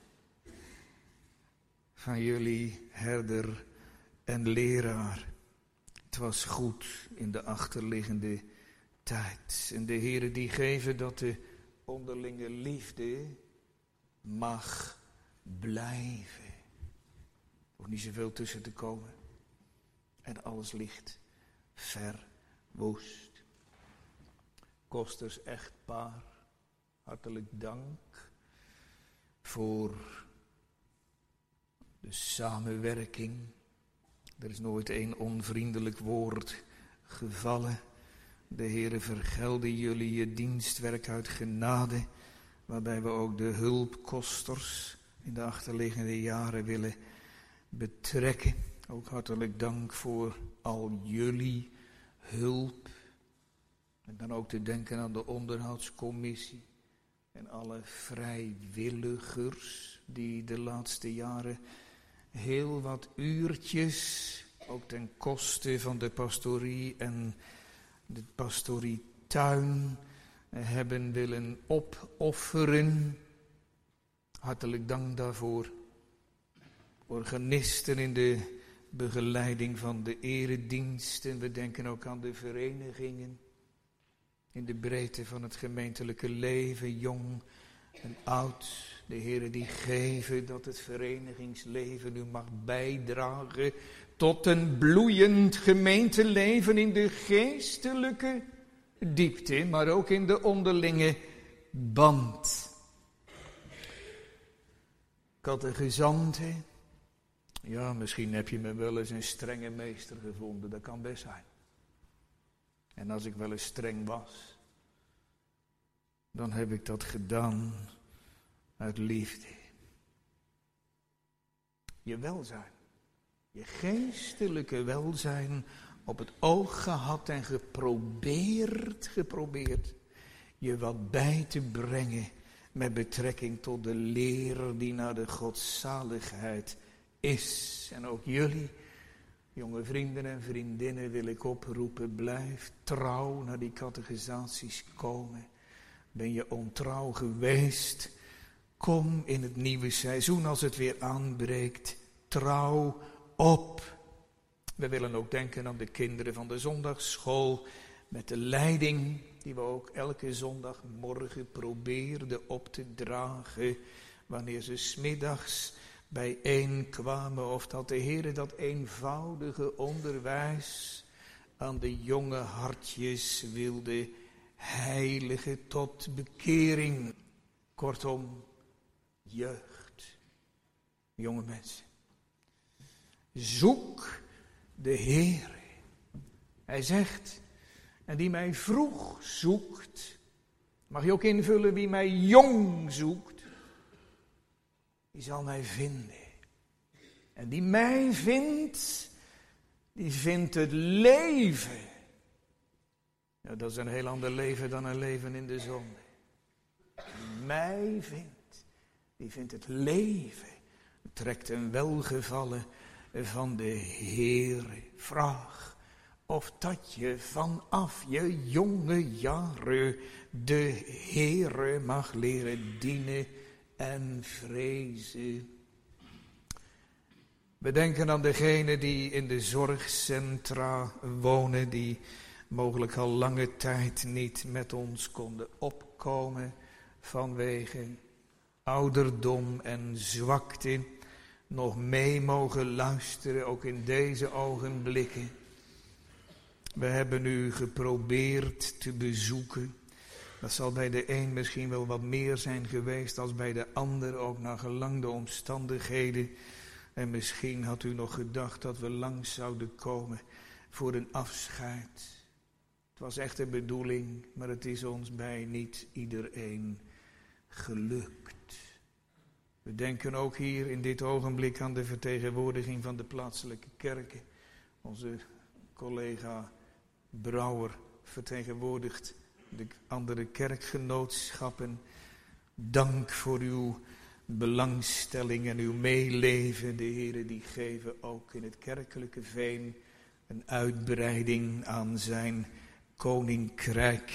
van jullie herder en leraar. Het was goed in de achterliggende tijd. En de Heere die geven dat de onderlinge liefde mag blijven. Er hoeft niet zoveel tussen te komen. En alles ligt verwoest. Kosters echtpaar, hartelijk dank voor de samenwerking. Er is nooit één onvriendelijk woord gevallen. De Heere vergelde jullie je dienstwerk uit genade, waarbij we ook de hulpkosters in de achterliggende jaren willen betrekken. Ook hartelijk dank voor al jullie hulp. En dan ook te denken aan de onderhoudscommissie en alle vrijwilligers die de laatste jaren heel wat uurtjes, ook ten koste van de pastorie en de pastorietuin, hebben willen opofferen. Hartelijk dank daarvoor. Organisten in de begeleiding van de erediensten. We denken ook aan de verenigingen. In de breedte van het gemeentelijke leven, jong en oud. De Heere die geven dat het verenigingsleven u mag bijdragen tot een bloeiend gemeenteleven in de geestelijke diepte, maar ook in de onderlinge band. Catechizanten, ja, misschien heb je me wel eens een strenge meester gevonden, dat kan best zijn. En als ik wel eens streng was, dan heb ik dat gedaan uit liefde. Je welzijn, je geestelijke welzijn op het oog gehad en geprobeerd, geprobeerd je wat bij te brengen met betrekking tot de leer die naar de godzaligheid is. En ook jullie, jonge vrienden en vriendinnen, wil ik oproepen, blijf trouw naar die catechisaties komen. Ben je ontrouw geweest? Kom in het nieuwe seizoen als het weer aanbreekt trouw op. We willen ook denken aan de kinderen van de zondagsschool met de leiding die we ook elke zondagmorgen probeerden op te dragen wanneer ze 's middags bijeenkwamen, of dat de Heer dat eenvoudige onderwijs aan de jonge hartjes wilde heiligen tot bekering. Kortom, jeugd, jonge mensen. Zoek de Heer. Hij zegt, en die mij vroeg zoekt, mag je ook invullen wie mij jong zoekt, die zal mij vinden. En die mij vindt, die vindt het leven. Ja, dat is een heel ander leven dan een leven in de zonde. Die mij vindt, die vindt het leven. Trekt een welgevallen van de Heere. Vraag of dat je vanaf je jonge jaren de Heere mag leren dienen en vrezen. We denken aan degenen die in de zorgcentra wonen, die mogelijk al lange tijd niet met ons konden opkomen vanwege ouderdom en zwakte, nog mee mogen luisteren, ook in deze ogenblikken. We hebben u geprobeerd te bezoeken. Dat zal bij de een misschien wel wat meer zijn geweest als bij de ander, ook naar gelang de omstandigheden. En misschien had u nog gedacht dat we langs zouden komen voor een afscheid. Het was echt de bedoeling, maar het is ons bij niet iedereen gelukt. We denken ook hier in dit ogenblik aan de vertegenwoordiging van de plaatselijke kerken. Onze collega Brouwer vertegenwoordigt de andere kerkgenootschappen. Dank voor uw belangstelling en uw meeleven. De heren die geven ook in het kerkelijke veen een uitbreiding aan zijn koninkrijk.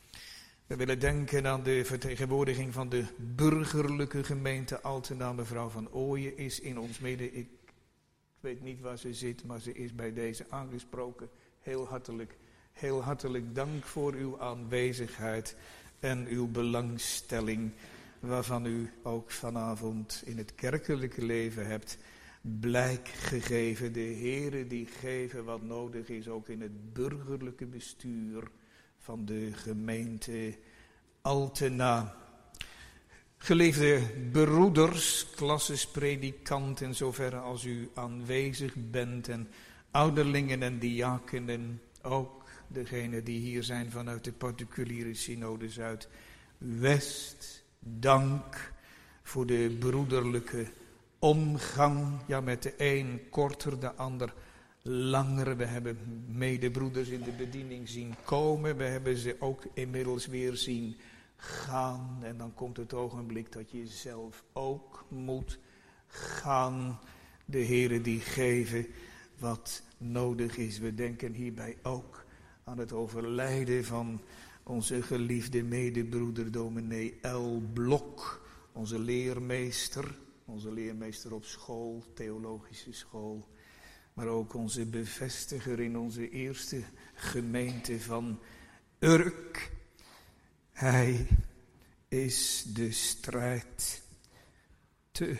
We willen denken aan de vertegenwoordiging van de burgerlijke gemeente Altena. Mevrouw van Ooyen is in ons midden. Ik weet niet waar ze zit, maar ze is bij deze aangesproken. Heel hartelijk, heel hartelijk dank voor uw aanwezigheid en uw belangstelling, waarvan u ook vanavond in het kerkelijke leven hebt blijk gegeven. De heren die geven wat nodig is, ook in het burgerlijke bestuur van de gemeente Altena. Geliefde broeders, klasses, predikanten, in zoverre als u aanwezig bent, en ouderlingen en diakenen, ook degenen die hier zijn vanuit de particuliere synode Zuid-West, dank voor de broederlijke omgang, ja, met de een korter, de ander langer. We hebben medebroeders in de bediening zien komen, we hebben ze ook inmiddels weer zien gaan. En dan komt het ogenblik dat je zelf ook moet gaan. De heren die geven wat nodig is. We denken hierbij ook aan het overlijden van onze geliefde medebroeder dominee L. Blok, onze leermeester, onze leermeester op school, theologische school, maar ook onze bevestiger in onze eerste gemeente van Urk. Hij is de strijd te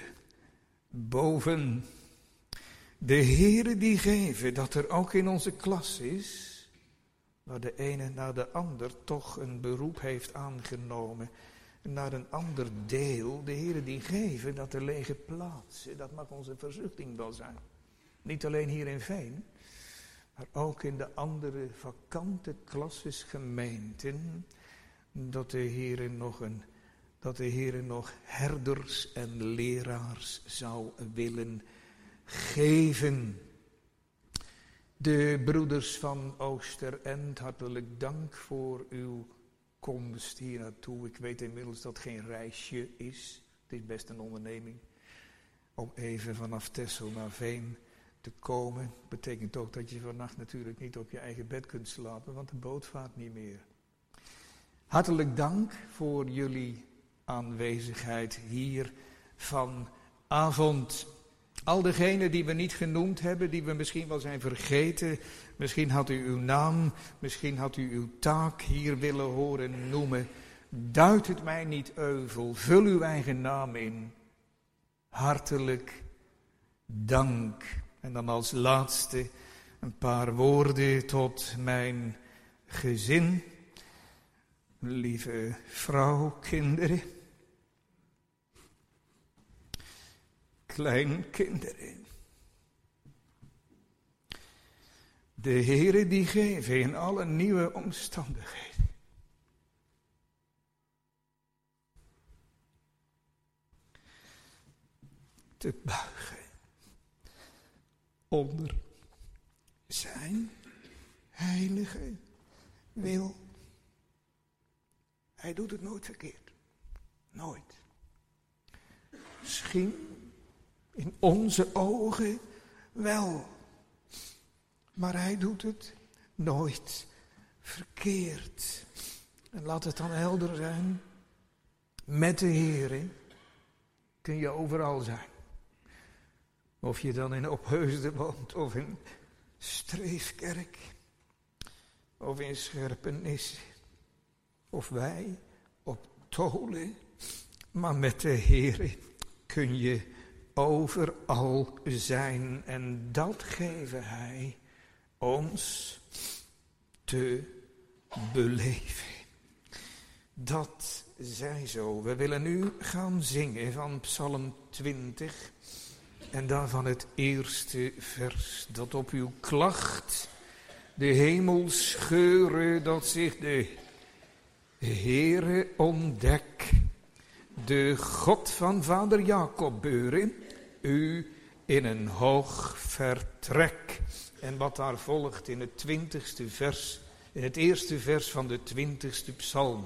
boven. De heren die geven dat er ook in onze klas is, waar de ene na de ander toch een beroep heeft aangenomen naar een ander deel. De heren die geven dat er lege plaatsen, dat mag onze verzuchting wel zijn. Niet alleen hier in Veen, maar ook in de andere vakante klasses gemeenten, dat de heren nog een, dat de heren nog herders en leraars zou willen geven. De broeders van Oosterend, hartelijk dank voor uw komst hier naartoe. Ik weet inmiddels dat het geen reisje is. Het is best een onderneming om even vanaf Texel naar Veen te komen. Betekent ook dat je vannacht natuurlijk niet op je eigen bed kunt slapen, want de boot vaart niet meer. Hartelijk dank voor jullie aanwezigheid hier vanavond. Al degenen die we niet genoemd hebben, die we misschien wel zijn vergeten. Misschien had u uw naam, misschien had u uw taak hier willen horen noemen. Duid het mij niet euvel, vul uw eigen naam in. Hartelijk dank. En dan als laatste een paar woorden tot mijn gezin. Lieve vrouw, kinderen. Kleinkinderen. De Heere die geven in alle nieuwe omstandigheden. Te buigen onder zijn heilige wil. Hij doet het nooit verkeerd. Nooit. Misschien in onze ogen wel. Maar hij doet het nooit verkeerd. En laat het dan helder zijn. Met de Heere kun je overal zijn. Of je dan in Opheusden woont, of in Streefkerk, of in Scherpenisse, of wij op Tolen. Maar met de Heere kun je overal zijn. En dat geven hij ons te beleven. Dat zij zo. We willen nu gaan zingen van Psalm twintig. En daarvan het eerste vers. Dat op uw klacht de hemel scheuren, dat zich de Heere ontdek. De God van vader Jacob beuren, u in een hoog vertrek. En wat daar volgt in het twintigste vers, in het eerste vers van de twintigste psalm.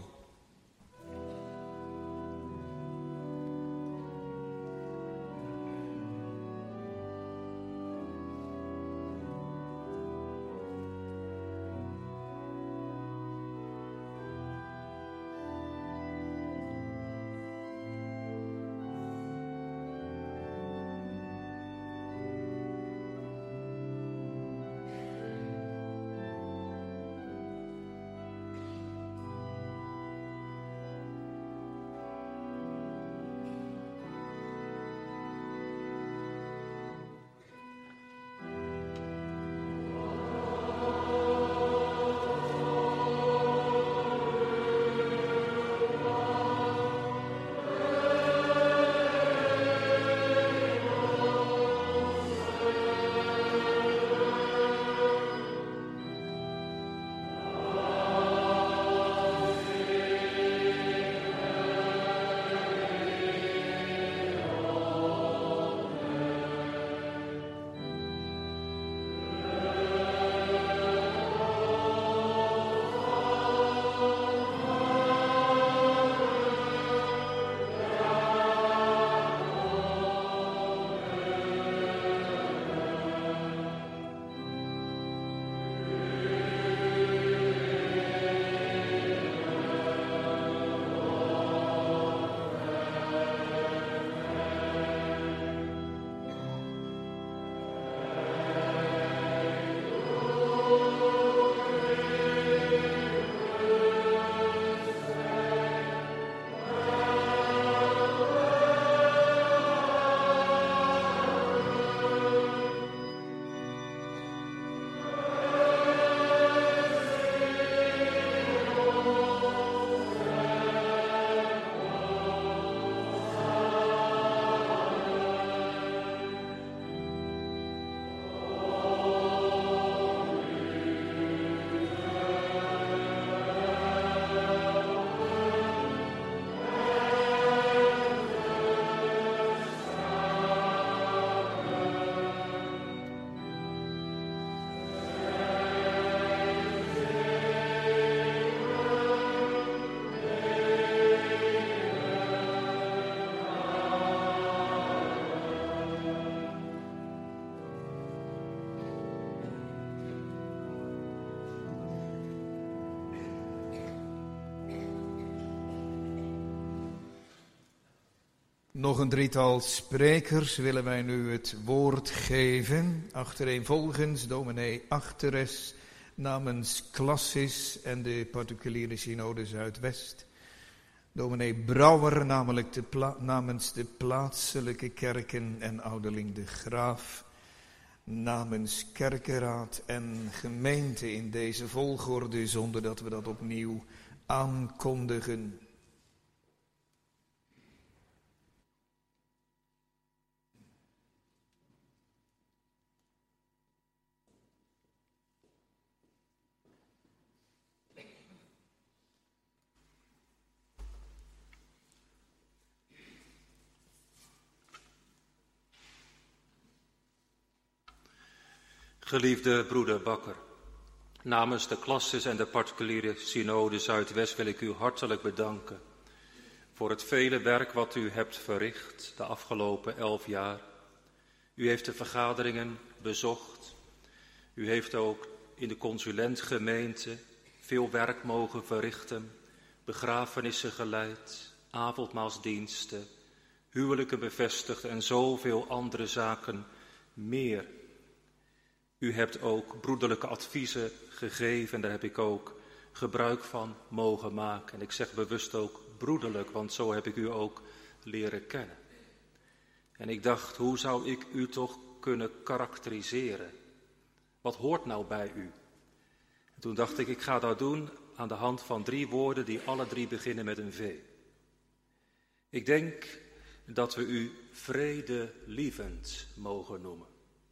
nog een drietal sprekers willen wij nu het woord geven. Achtereenvolgens dominee Achteres namens Classis en de particuliere synode Zuidwest. Dominee Brouwer namelijk de pla- namens de plaatselijke kerken en ouderling de Graaf. Namens kerkenraad en gemeente in deze volgorde zonder dat we dat opnieuw aankondigen. Geliefde broeder Bakker, namens de Classis en de particuliere synode Zuidwest wil ik u hartelijk bedanken voor het vele werk wat u hebt verricht de afgelopen elf jaar. U heeft de vergaderingen bezocht. U heeft ook in de consulentgemeente veel werk mogen verrichten, begrafenissen geleid, avondmaalsdiensten, huwelijken bevestigd en zoveel andere zaken meer. U hebt ook broederlijke adviezen gegeven en daar heb ik ook gebruik van mogen maken. En ik zeg bewust ook broederlijk, want zo heb ik u ook leren kennen. En ik dacht, hoe zou ik u toch kunnen karakteriseren? Wat hoort nou bij u? En toen dacht ik, ik ga dat doen aan de hand van drie woorden die alle drie beginnen met een V. Ik denk dat we u vredelievend mogen noemen.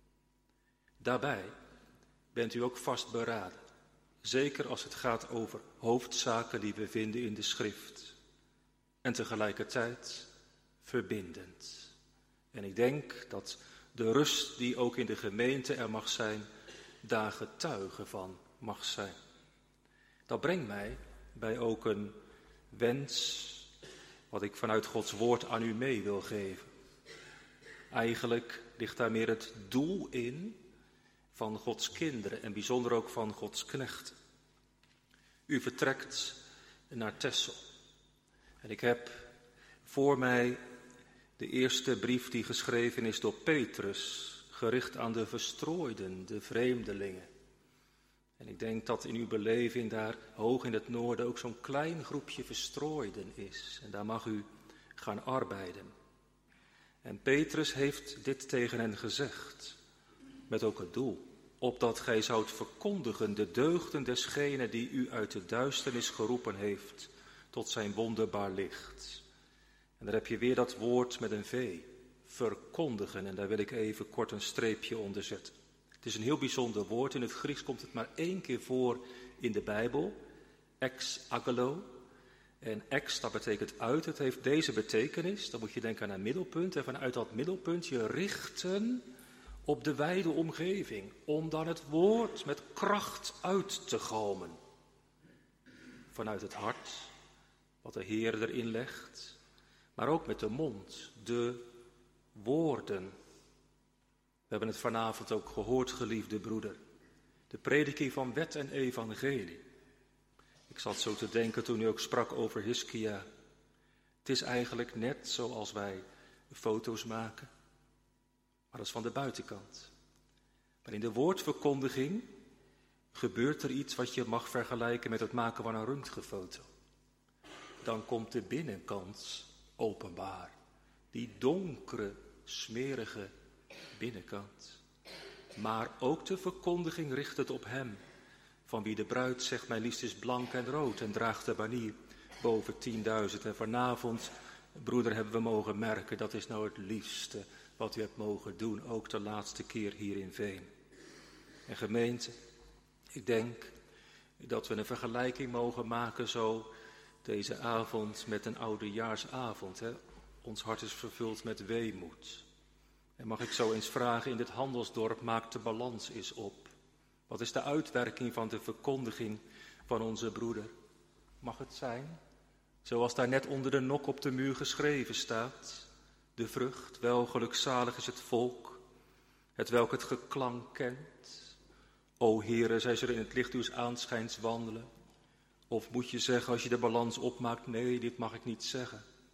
Daarbij bent u ook vastberaden, zeker als het gaat over hoofdzaken die we vinden in de schrift. En tegelijkertijd verbindend. En ik denk dat de rust die ook in de gemeente er mag zijn, daar getuige van mag zijn. Dat brengt mij bij ook een wens, wat ik vanuit Gods woord aan u mee wil geven. Eigenlijk ligt daar meer het doel in van Gods kinderen en bijzonder ook van Gods knechten. U vertrekt naar Texel. En ik heb voor mij de eerste brief die geschreven is door Petrus, gericht aan de verstrooiden, de vreemdelingen. En ik denk dat in uw beleving daar hoog in het noorden ook zo'n klein groepje verstrooiden is. En daar mag u gaan arbeiden. En Petrus heeft dit tegen hen gezegd, met ook het doel, opdat gij zoudt verkondigen de deugden desgene die u uit de duisternis geroepen heeft tot zijn wonderbaar licht. En daar heb je weer dat woord met een V, verkondigen. En daar wil ik even kort een streepje onder zetten. Het is een heel bijzonder woord. In het Grieks komt het maar één keer voor in de Bijbel. Ex agelo. En ex, dat betekent uit. Het heeft deze betekenis. Dan moet je denken aan een middelpunt. En vanuit dat middelpunt je richten op de wijde omgeving. Om dan het woord met kracht uit te galmen. Vanuit het hart, wat de Heer erin legt. Maar ook met de mond, de woorden. We hebben het vanavond ook gehoord, geliefde broeder. De prediking van wet en evangelie. Ik zat zo te denken toen u ook sprak over Hiskia. Het is eigenlijk net zoals wij foto's maken. Maar dat is van de buitenkant. Maar in de woordverkondiging gebeurt er iets wat je mag vergelijken met het maken van een röntgenfoto. Dan komt de binnenkant openbaar. Die donkere, smerige binnenkant. Maar ook de verkondiging richt het op hem. Van wie de bruid zegt, mijn liefst is blank en rood en draagt de banier boven tienduizend. En vanavond, broeder, hebben we mogen merken, dat is nou het liefste wat u hebt mogen doen. Ook de laatste keer hier in Veen. En gemeente, ik denk dat we een vergelijking mogen maken zo deze avond met een oudejaarsavond. Hè? Ons hart is vervuld met weemoed. En mag ik zo eens vragen, in dit handelsdorp maakt de balans eens op. Wat is de uitwerking van de verkondiging van onze broeder? Mag het zijn, zoals daar net onder de nok op de muur geschreven staat, de vrucht, wel gelukzalig is het volk, het welk het geklank kent. O Heere, zij zullen in het licht uws aanschijns wandelen. Of moet je zeggen, als je de balans opmaakt, nee, dit mag ik niet zeggen.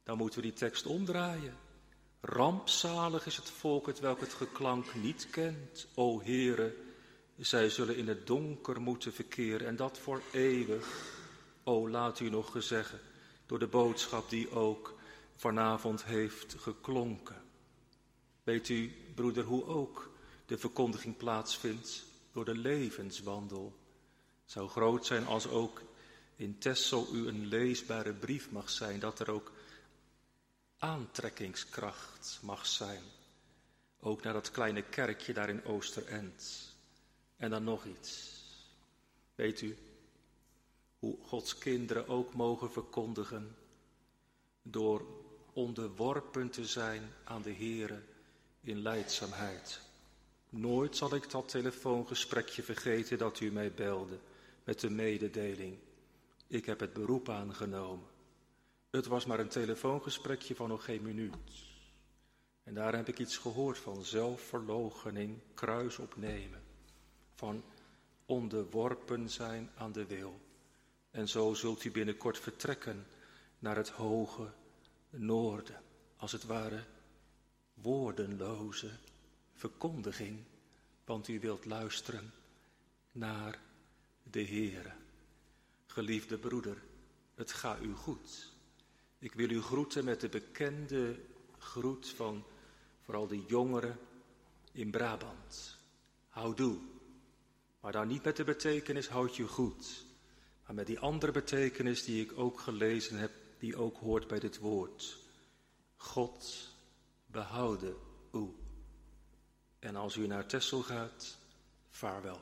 Dan moeten we die tekst omdraaien. Rampzalig is het volk het welk het geklank niet kent. O Heere, zij zullen in het donker moeten verkeren en dat voor eeuwig. O, laat u nog gezeggen door de boodschap die ook vanavond heeft geklonken. Weet u, broeder, hoe ook de verkondiging plaatsvindt? Door de levenswandel. Het zou groot zijn als ook in Texel u een leesbare brief mag zijn, dat er ook aantrekkingskracht mag zijn. Ook naar dat kleine kerkje daar in Oosterend. En dan nog iets. Weet u hoe Gods kinderen ook mogen verkondigen door onderworpen te zijn aan de Heere in lijdzaamheid. Nooit zal ik dat telefoongesprekje vergeten dat u mij belde met de mededeling. Ik heb het beroep aangenomen. Het was maar een telefoongesprekje van nog geen minuut. En daar heb ik iets gehoord van zelfverloochening, kruis opnemen. Van onderworpen zijn aan de wil. En zo zult u binnenkort vertrekken naar het hoge noorden. Als het ware woordenloze verkondiging. Want u wilt luisteren naar de Heere. Geliefde broeder, het gaat u goed. Ik wil u groeten met de bekende groet van vooral de jongeren in Brabant. Houdoe. Maar dan niet met de betekenis houd je goed. Maar met die andere betekenis die ik ook gelezen heb, die ook hoort bij dit woord. God behouden u. En als u naar Texel gaat, vaarwel.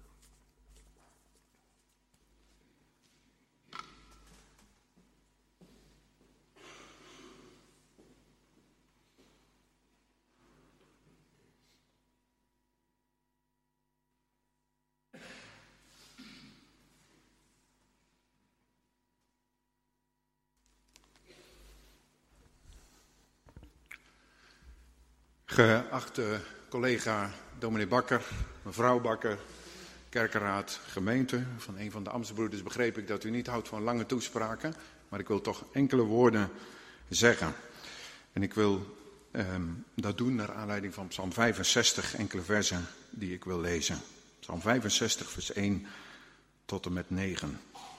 Geachte collega dominee Bakker, mevrouw Bakker, kerkenraad, gemeente. Van een van de ambtsbroeders begreep ik dat u niet houdt van lange toespraken. Maar ik wil toch enkele woorden zeggen. En ik wil eh, dat doen naar aanleiding van Psalm vijfenzestig, enkele versen die ik wil lezen. Psalm vijfenzestig, vers één tot en met negen.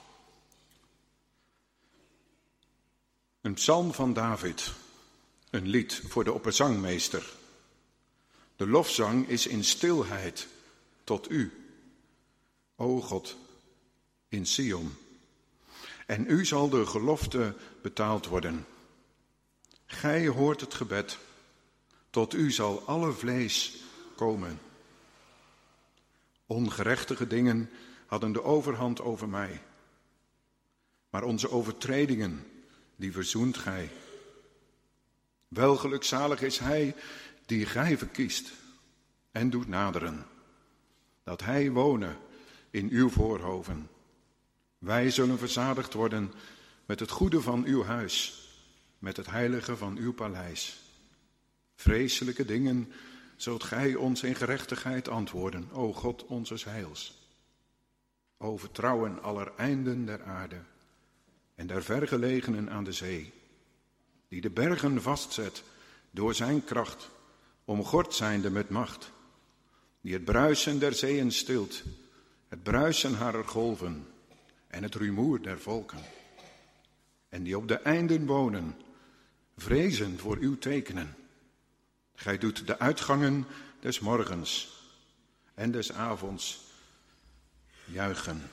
Een psalm van David. Een lied voor de opperzangmeester. De lofzang is in stilheid tot u, o God, in Sion. En u zal de gelofte betaald worden. Gij hoort het gebed, tot u zal alle vlees komen. Ongerechtige dingen hadden de overhand over mij. Maar onze overtredingen, die verzoent gij. Welgelukzalig is hij die gij verkiest en doet naderen, dat hij wonen in uw voorhoven. Wij zullen verzadigd worden met het goede van uw huis, met het heilige van uw paleis. Vreselijke dingen zult gij ons in gerechtigheid antwoorden, o God onzes heils. O vertrouwen aller einden der aarde en der vergelegenen aan de zee, die de bergen vastzet door zijn kracht, omgord zijnde met macht, die het bruisen der zeeën stilt, het bruisen harer golven en het rumoer der volken, en die op de einden wonen, vrezen voor uw tekenen. Gij doet de uitgangen des morgens en des avonds juichen.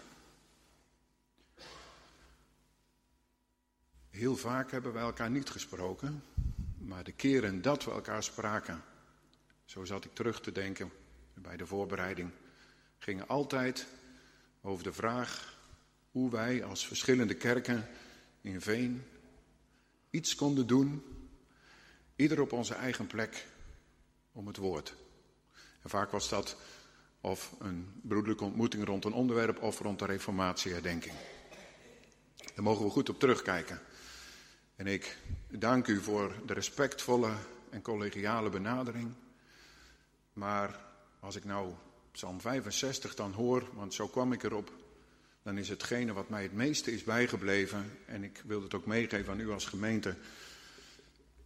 Heel vaak hebben we elkaar niet gesproken, maar de keren dat we elkaar spraken, zo zat ik terug te denken bij de voorbereiding, gingen altijd over de vraag hoe wij als verschillende kerken in Veen iets konden doen, ieder op onze eigen plek, om het woord. En vaak was dat of een broederlijke ontmoeting rond een onderwerp of rond de reformatieherdenking. Daar mogen we goed op terugkijken. En ik dank u voor de respectvolle en collegiale benadering. Maar als ik nou Psalm vijfenzestig dan hoor, want zo kwam ik erop, dan is hetgene wat mij het meeste is bijgebleven, en ik wil het ook meegeven aan u als gemeente,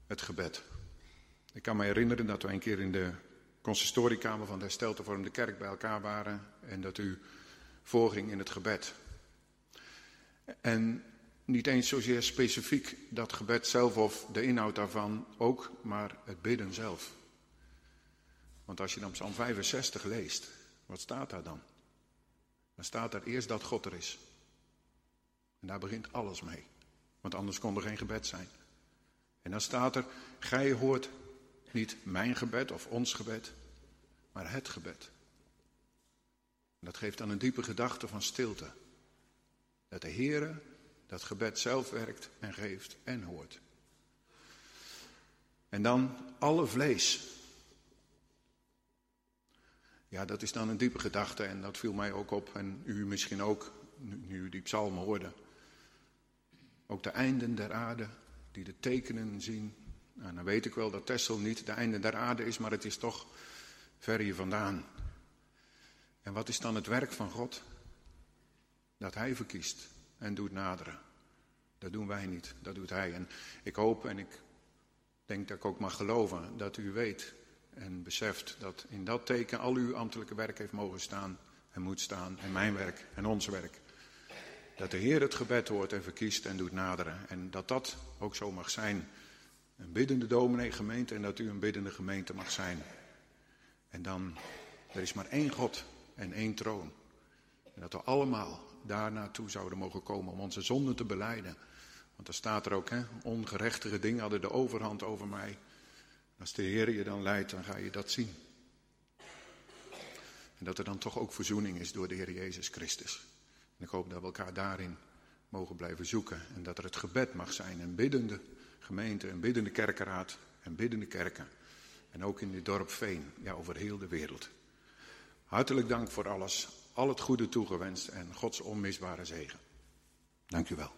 het gebed. Ik kan me herinneren dat we een keer in de consistoriekamer van de Hersteltevormde Kerk bij elkaar waren en dat u voorging in het gebed. En niet eens zozeer specifiek dat gebed zelf of de inhoud daarvan ook, maar het bidden zelf. Want als je dan Psalm vijfenzestig leest, wat staat daar dan? Dan staat er eerst dat God er is. En daar begint alles mee. Want anders kon er geen gebed zijn. En dan staat er, gij hoort niet mijn gebed of ons gebed, maar het gebed. En dat geeft dan een diepe gedachte van stilte. Dat de Heere dat gebed zelf werkt en geeft en hoort. En dan alle vlees. Ja, dat is dan een diepe gedachte en dat viel mij ook op en u misschien ook, nu u die psalmen hoorde. Ook de einden der aarde, die de tekenen zien. Nou, dan weet ik wel dat Texel niet de einde der aarde is, maar het is toch ver hier vandaan. En wat is dan het werk van God? Dat Hij verkiest en doet naderen. Dat doen wij niet, dat doet Hij. En ik hoop en ik denk dat ik ook mag geloven dat u weet en beseft dat in dat teken al uw ambtelijke werk heeft mogen staan en moet staan. En mijn werk en ons werk. Dat de Heer het gebed hoort en verkiest en doet naderen. En dat dat ook zo mag zijn. Een biddende dominee gemeente en dat u een biddende gemeente mag zijn. En dan, er is maar één God en één troon. En dat we allemaal daar naartoe zouden mogen komen om onze zonden te belijden. Want er staat er ook, hè, ongerechtige dingen hadden de overhand over mij. Als de Heer je dan leidt, dan ga je dat zien. En dat er dan toch ook verzoening is door de Heer Jezus Christus. En ik hoop dat we elkaar daarin mogen blijven zoeken. En dat er het gebed mag zijn. Een biddende gemeente, een biddende kerkenraad en biddende kerken. En ook in dit dorp Veen, ja, over heel de wereld. Hartelijk dank voor alles. Al het goede toegewenst en Gods onmisbare zegen. Dank u wel.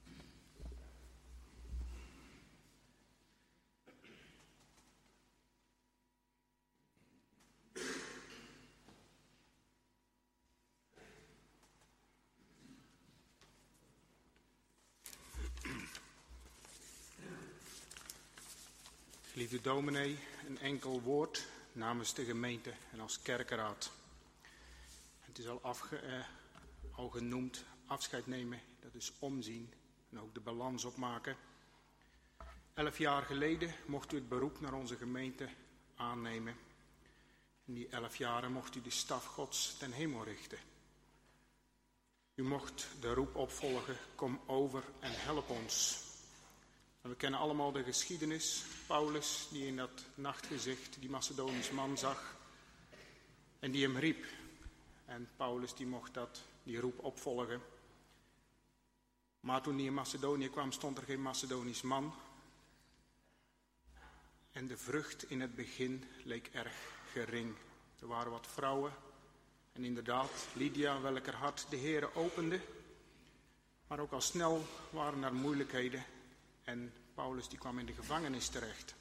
Lieve dominee, een enkel woord namens de gemeente en als kerkenraad. Het is al, afge, eh, al genoemd, afscheid nemen, dat is omzien en ook de balans opmaken. Elf jaar geleden mocht u het beroep naar onze gemeente aannemen. In die elf jaren mocht u de staf Gods ten hemel richten. U mocht de roep opvolgen, kom over en help ons. En we kennen allemaal de geschiedenis. Paulus die in dat nachtgezicht die Macedonisch man zag en die hem riep. En Paulus die mocht dat, die roep opvolgen. Maar toen hij in Macedonië kwam stond er geen Macedonisch man. En de vrucht in het begin leek erg gering. Er waren wat vrouwen. En inderdaad, Lydia, welker hart de Heere opende. Maar ook al snel waren er moeilijkheden. En Paulus die kwam in de gevangenis terecht.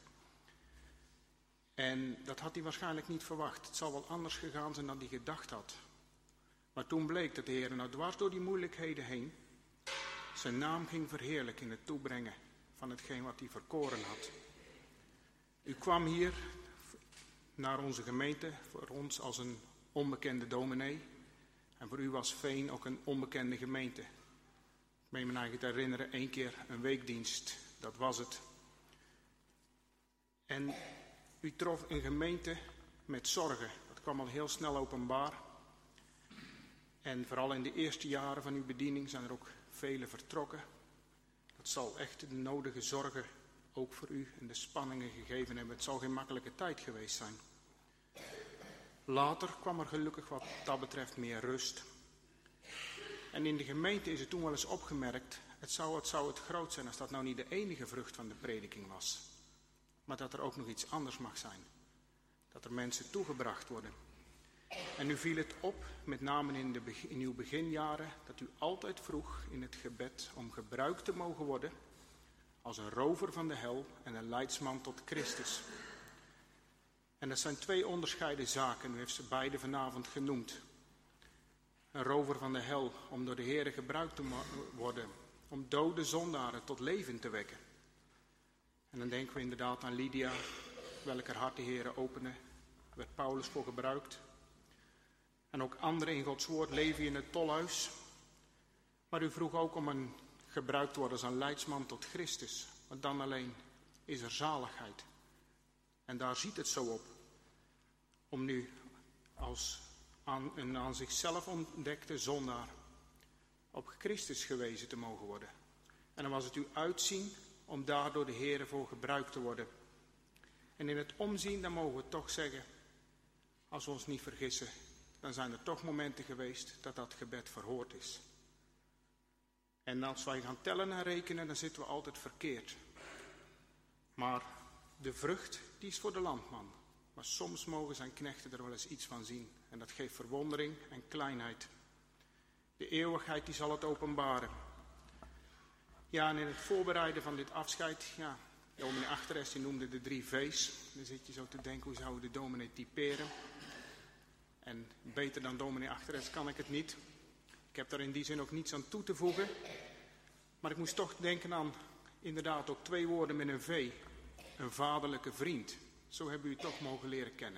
En dat had hij waarschijnlijk niet verwacht. Het zal wel anders gegaan zijn dan hij gedacht had. Maar toen bleek dat de Heer nou dwars door die moeilijkheden heen zijn naam ging verheerlijken in het toebrengen van hetgeen wat hij verkoren had. U kwam hier naar onze gemeente, voor ons als een onbekende dominee. En voor u was Veen ook een onbekende gemeente. Ik meen me eigenlijk te herinneren, één keer een weekdienst, dat was het. En u trof een gemeente met zorgen. Dat kwam al heel snel openbaar. En vooral in de eerste jaren van uw bediening zijn er ook velen vertrokken. Dat zal echt de nodige zorgen ook voor u en de spanningen gegeven hebben. Het zal geen makkelijke tijd geweest zijn. Later kwam er gelukkig wat dat betreft meer rust. En in de gemeente is het toen wel eens opgemerkt, het zou het, zou het groot zijn als dat nou niet de enige vrucht van de prediking was. Maar dat er ook nog iets anders mag zijn. Dat er mensen toegebracht worden. En nu viel het op, met name in, de, in uw beginjaren, dat u altijd vroeg in het gebed om gebruikt te mogen worden als een rover van de hel en een leidsman tot Christus. En dat zijn twee onderscheiden zaken, u heeft ze beide vanavond genoemd. Een rover van de hel om door de Heere gebruikt te worden, om dode zondaren tot leven te wekken. En dan denken we inderdaad aan Lydia, welker hart de Heer opende. Daar werd Paulus voor gebruikt. En ook anderen in Gods woord leven in het tolhuis. Maar u vroeg ook om een gebruikt te worden als een leidsman tot Christus. Want dan alleen is er zaligheid. En daar ziet het zo op. Om nu als aan, een aan zichzelf ontdekte zondaar op Christus gewezen te mogen worden. En dan was het uw uitzien om daar door de Heer voor gebruikt te worden. En in het omzien, dan mogen we toch zeggen, als we ons niet vergissen, dan zijn er toch momenten geweest dat dat gebed verhoord is. En als wij gaan tellen en rekenen, dan zitten we altijd verkeerd. Maar de vrucht, die is voor de landman. Maar soms mogen zijn knechten er wel eens iets van zien. En dat geeft verwondering en kleinheid. De eeuwigheid, die zal het openbaren. Ja, en in het voorbereiden van dit afscheid, ja, dominee Achteres die noemde de drie V's. Dan zit je zo te denken, hoe zou de dominee typeren? En beter dan dominee Achteres kan ik het niet. Ik heb daar in die zin ook niets aan toe te voegen. Maar ik moest toch denken aan inderdaad ook twee woorden met een V. Een vaderlijke vriend. Zo hebben u het toch mogen leren kennen.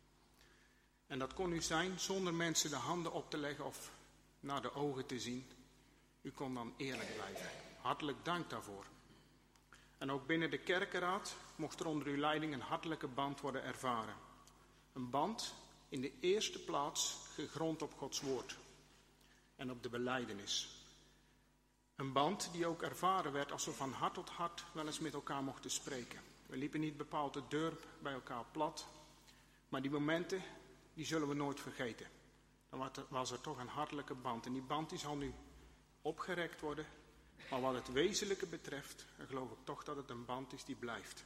En dat kon u zijn zonder mensen de handen op te leggen of naar de ogen te zien. U kon dan eerlijk blijven. Hartelijk dank daarvoor. En ook binnen de kerkenraad mocht er onder uw leiding een hartelijke band worden ervaren. Een band in de eerste plaats gegrond op Gods woord. En op de belijdenis. Een band die ook ervaren werd als we van hart tot hart wel eens met elkaar mochten spreken. We liepen niet bepaald de deur bij elkaar plat. Maar die momenten, die zullen we nooit vergeten. Dan was er toch een hartelijke band. En die band die zal nu opgerekt worden. Maar wat het wezenlijke betreft, dan geloof ik toch dat het een band is die blijft.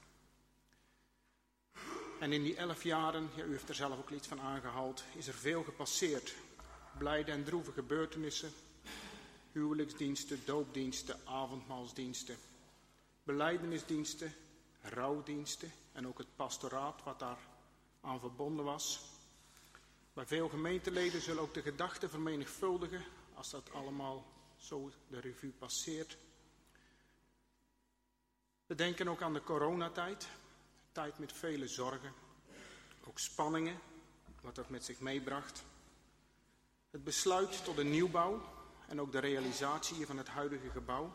En in die elf jaren, ja, u heeft er zelf ook iets van aangehaald, is er veel gepasseerd. Blijde en droeve gebeurtenissen, huwelijksdiensten, doopdiensten, avondmaalsdiensten, belijdenisdiensten, rouwdiensten en ook het pastoraat wat daar aan verbonden was. Bij veel gemeenteleden zullen ook de gedachten vermenigvuldigen als dat allemaal zo de revue passeert. We denken ook aan de coronatijd, een tijd met vele zorgen, ook spanningen, wat dat met zich meebracht. Het besluit tot een nieuwbouw en ook de realisatie van het huidige gebouw.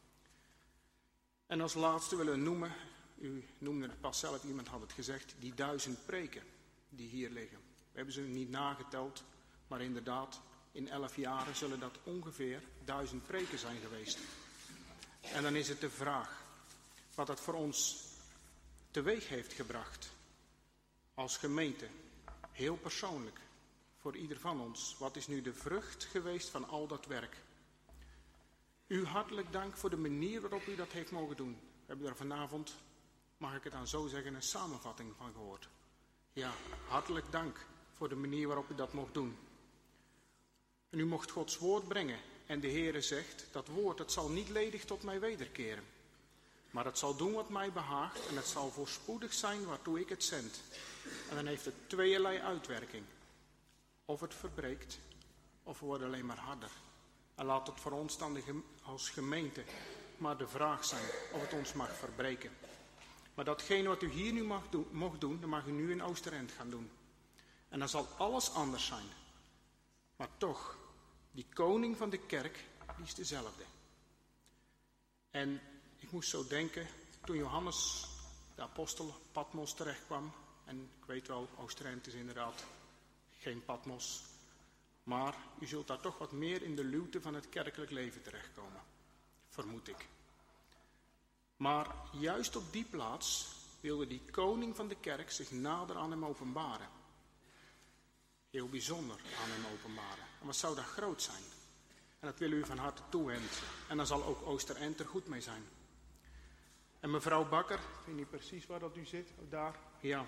En als laatste willen we noemen, u noemde het pas zelf, iemand had het gezegd, die duizend preken die hier liggen. We hebben ze niet nageteld, maar inderdaad, in elf jaren zullen dat ongeveer duizend preken zijn geweest. En dan is het de vraag wat dat voor ons teweeg heeft gebracht als gemeente, heel persoonlijk, voor ieder van ons. Wat is nu de vrucht geweest van al dat werk? U hartelijk dank voor de manier waarop u dat heeft mogen doen. We hebben er vanavond, mag ik het dan zo zeggen, een samenvatting van gehoord. Ja, hartelijk dank voor de manier waarop u dat mocht doen. En u mocht Gods woord brengen. En de Heere zegt, dat woord, het zal niet ledig tot mij wederkeren. Maar het zal doen wat mij behaagt en het zal voorspoedig zijn waartoe ik het zend. En dan heeft het tweeërlei uitwerking. Of het verbreekt, of we worden alleen maar harder. En laat het voor ons dan de, als gemeente maar de vraag zijn of het ons mag verbreken. Maar datgene wat u hier nu mag doen, mocht doen, dat mag u nu in Oosterend gaan doen. En dan zal alles anders zijn. Maar toch, die koning van de kerk, die is dezelfde. En ik moest zo denken, toen Johannes, de apostel, Patmos terechtkwam. En ik weet wel, Oosterend is inderdaad geen Patmos. Maar u zult daar toch wat meer in de luwte van het kerkelijk leven terechtkomen. Vermoed ik. Maar juist op die plaats wilde die koning van de kerk zich nader aan hem openbaren. Heel bijzonder aan hem openbaren. En wat zou dat groot zijn? En dat willen u van harte toewensen. En dan zal ook Oosterend er goed mee zijn. En mevrouw Bakker, ik weet niet precies waar dat u zit, daar, ja.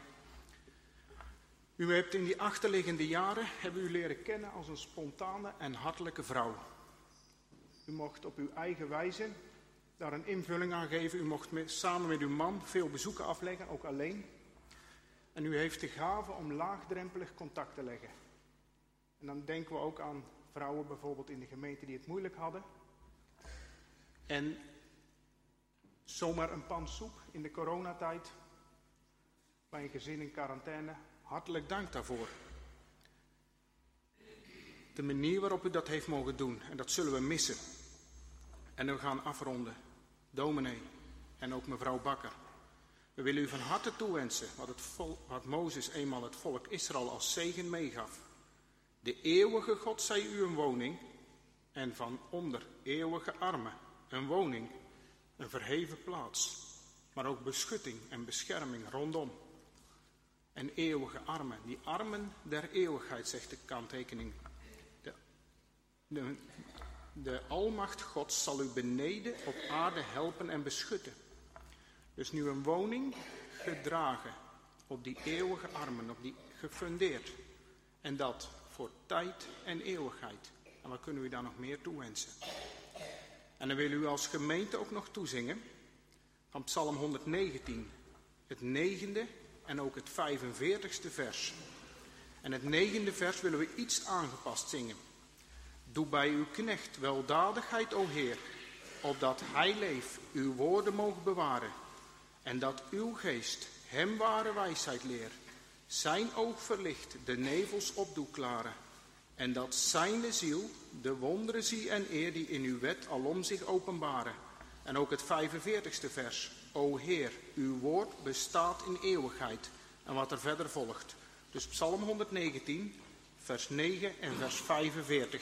U hebt in die achterliggende jaren, hebben u leren kennen als een spontane en hartelijke vrouw. U mocht op uw eigen wijze daar een invulling aan geven. U mocht met, samen met uw man veel bezoeken afleggen, ook alleen. En u heeft de gave om laagdrempelig contact te leggen. En dan denken we ook aan vrouwen bijvoorbeeld in de gemeente die het moeilijk hadden. En Zomaar een pan soep in de coronatijd, bij een gezin in quarantaine. Hartelijk dank daarvoor. De manier waarop u dat heeft mogen doen, en dat zullen we missen. En we gaan afronden. Dominee en ook mevrouw Bakker. We willen u van harte toewensen wat, het vol, wat Mozes eenmaal het volk Israël als zegen meegaf. De eeuwige God zij u een woning en van onder eeuwige armen een woning, een verheven plaats, maar ook beschutting en bescherming rondom. En eeuwige armen, die armen der eeuwigheid, zegt de kanttekening. De, de, de almacht Gods zal u beneden op aarde helpen en beschutten. Dus nu een woning gedragen op die eeuwige armen, op die gefundeerd. En dat voor tijd en eeuwigheid. En wat kunnen we daar nog meer toewensen? En dan willen we u als gemeente ook nog toezingen van Psalm honderdnegentien, het negende en ook het vijfenveertigste vers. En het negende vers willen we iets aangepast zingen. Doe bij uw knecht weldadigheid, o Heer, opdat hij leef, uw woorden mogen bewaren. En dat uw geest hem ware wijsheid leer, zijn oog verlicht, de nevels opdoe klaren. En dat zijne ziel de wonderen zie en eer die in uw wet alom zich openbaren. En ook het vijfenveertigste vers. O Heer, uw woord bestaat in eeuwigheid. En wat er verder volgt. Dus Psalm honderdnegentien, vers negen en vers vijfenveertig.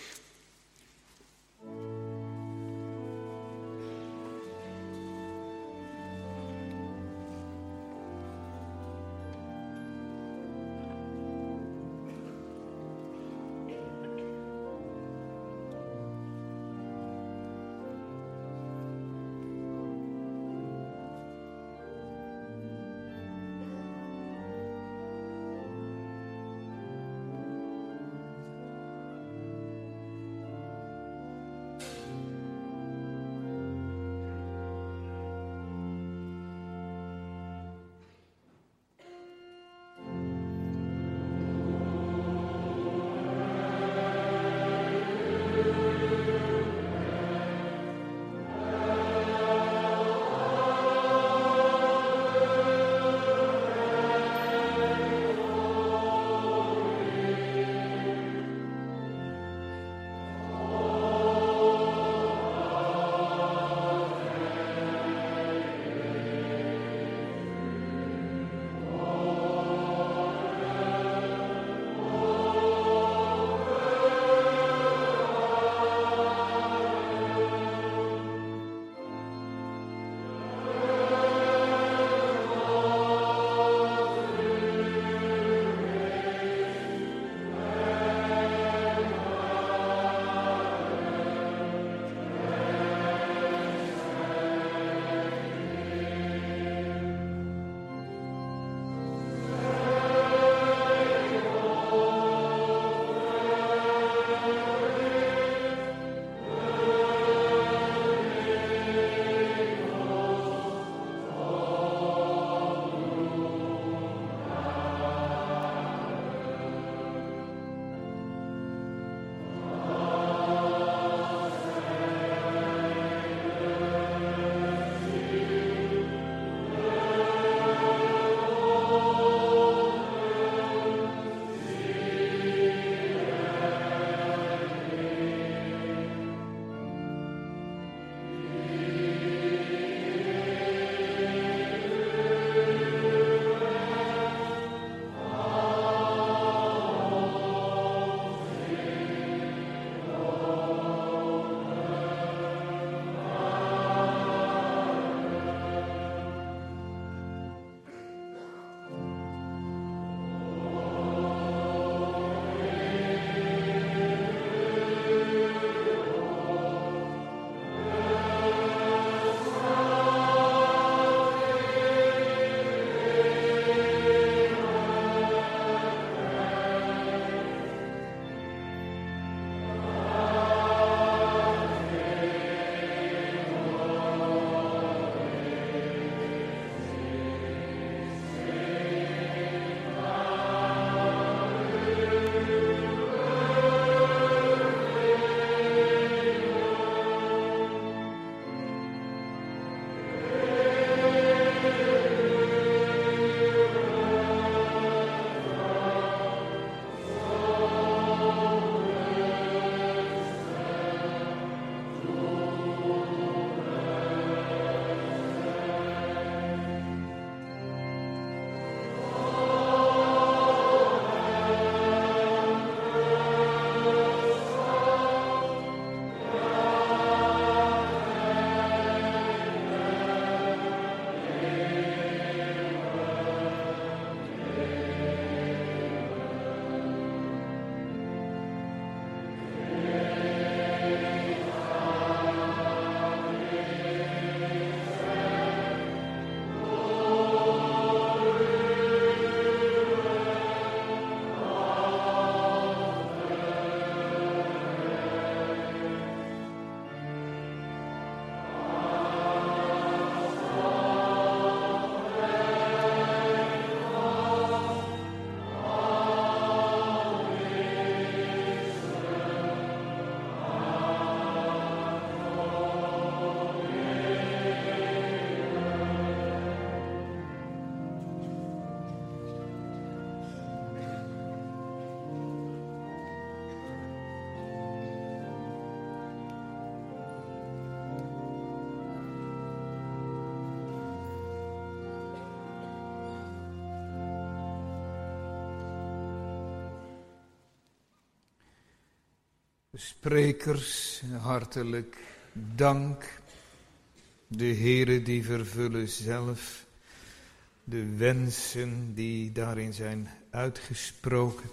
sprekers hartelijk dank. De Heere die vervullen zelf de wensen die daarin zijn uitgesproken.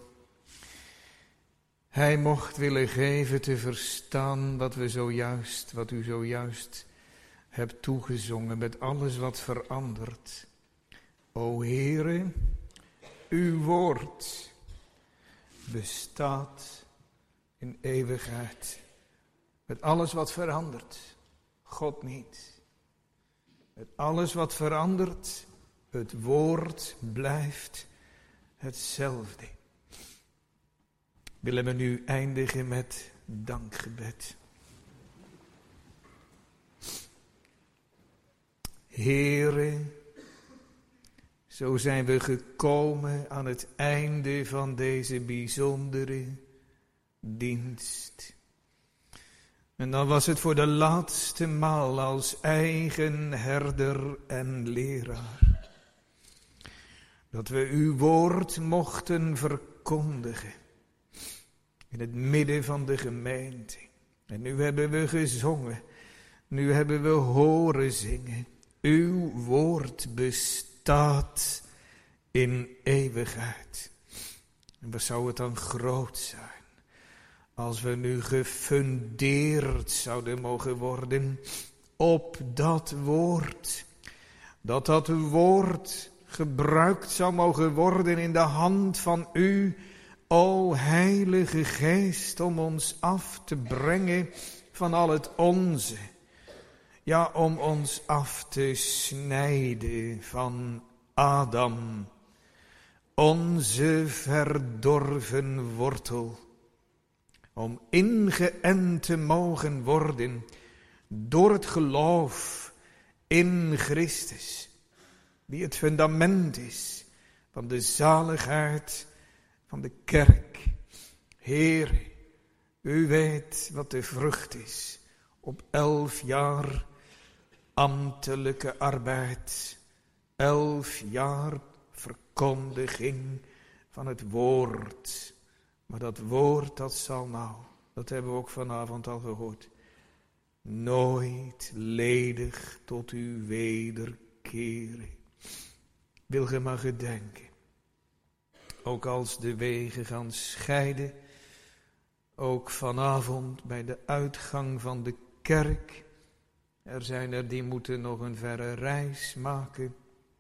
Hij mocht willen geven te verstaan wat we zojuist, wat u zojuist hebt toegezongen met alles wat verandert. O Heere, uw woord bestaat in eeuwigheid. Met alles wat verandert, God niet. Met alles wat verandert, het woord blijft hetzelfde. Willen we nu eindigen met dankgebed. Heere, zo zijn we gekomen aan het einde van deze bijzondere dienst. En dan was het voor de laatste maal als eigen herder en leraar. Dat we uw woord mochten verkondigen. In het midden van de gemeente. En nu hebben we gezongen. Nu hebben we horen zingen. Uw woord bestaat in eeuwigheid. En wat zou het dan groot zijn. Als we nu gefundeerd zouden mogen worden op dat woord. Dat dat woord gebruikt zou mogen worden in de hand van u, o Heilige Geest, om ons af te brengen van al het onze. Ja, om ons af te snijden van Adam, onze verdorven wortel. Om ingeënt te mogen worden door het geloof in Christus, die het fundament is van de zaligheid van de kerk. Heer, u weet wat de vrucht is op elf jaar ambtelijke arbeid, elf jaar verkondiging van het woord. Maar dat woord, dat zal nou, dat hebben we ook vanavond al gehoord, nooit ledig tot u wederkeren. Wil ge maar gedenken, ook als de wegen gaan scheiden, ook vanavond bij de uitgang van de kerk, er zijn er die moeten nog een verre reis maken.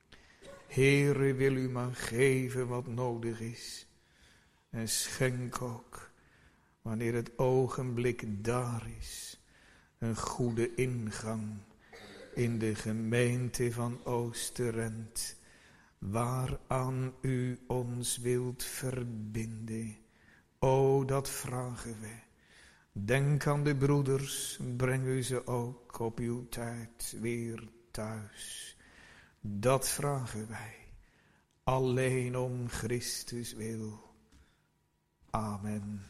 Heere, wil u maar geven wat nodig is. En schenk ook, wanneer het ogenblik daar is, een goede ingang in de gemeente van Oosterend, waaraan u ons wilt verbinden. O, dat vragen we. Denk aan de broeders, breng u ze ook op uw tijd weer thuis. Dat vragen wij, alleen om Christus wil. Amen.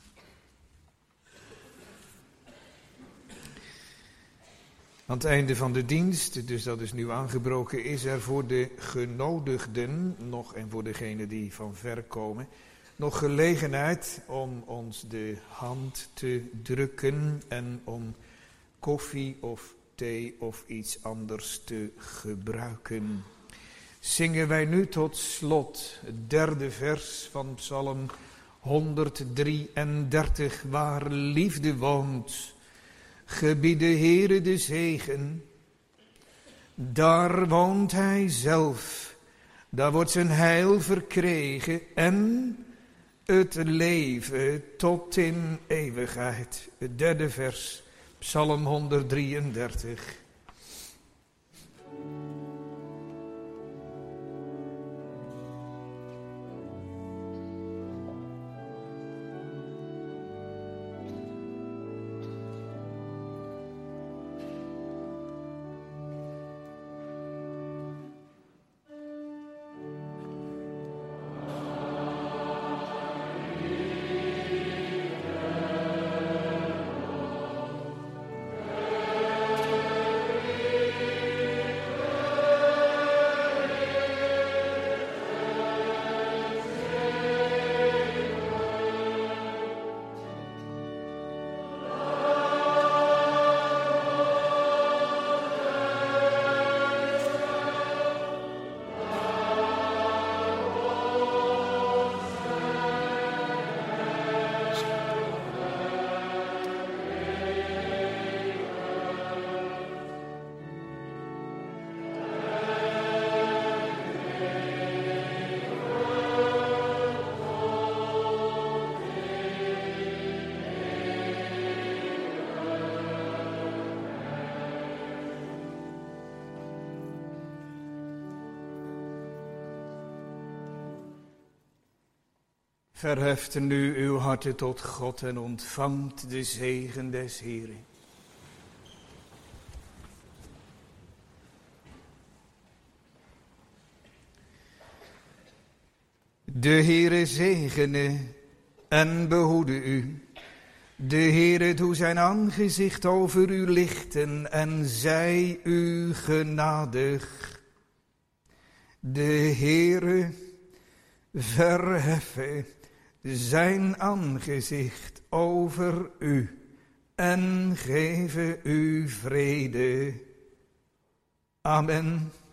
Aan het einde van de dienst, dus dat is nu aangebroken, is er voor de genodigden nog en voor degenen die van ver komen, nog gelegenheid om ons de hand te drukken en om koffie of thee of iets anders te gebruiken. Zingen wij nu tot slot het derde vers van Psalm honderddrieëndertig, waar liefde woont. Gebied de Heere de zegen, daar woont hij zelf, daar wordt zijn heil verkregen en het leven tot in eeuwigheid. Het derde vers, Psalm honderddrieëndertig. Verheft nu uw harten tot God en ontvangt de zegen des Heeren. De Heere zegene en behoede u. De Heere doe zijn aangezicht over u lichten en zij u genadig. De Heere verheffe zijn aangezicht over u en geven u vrede. Amen.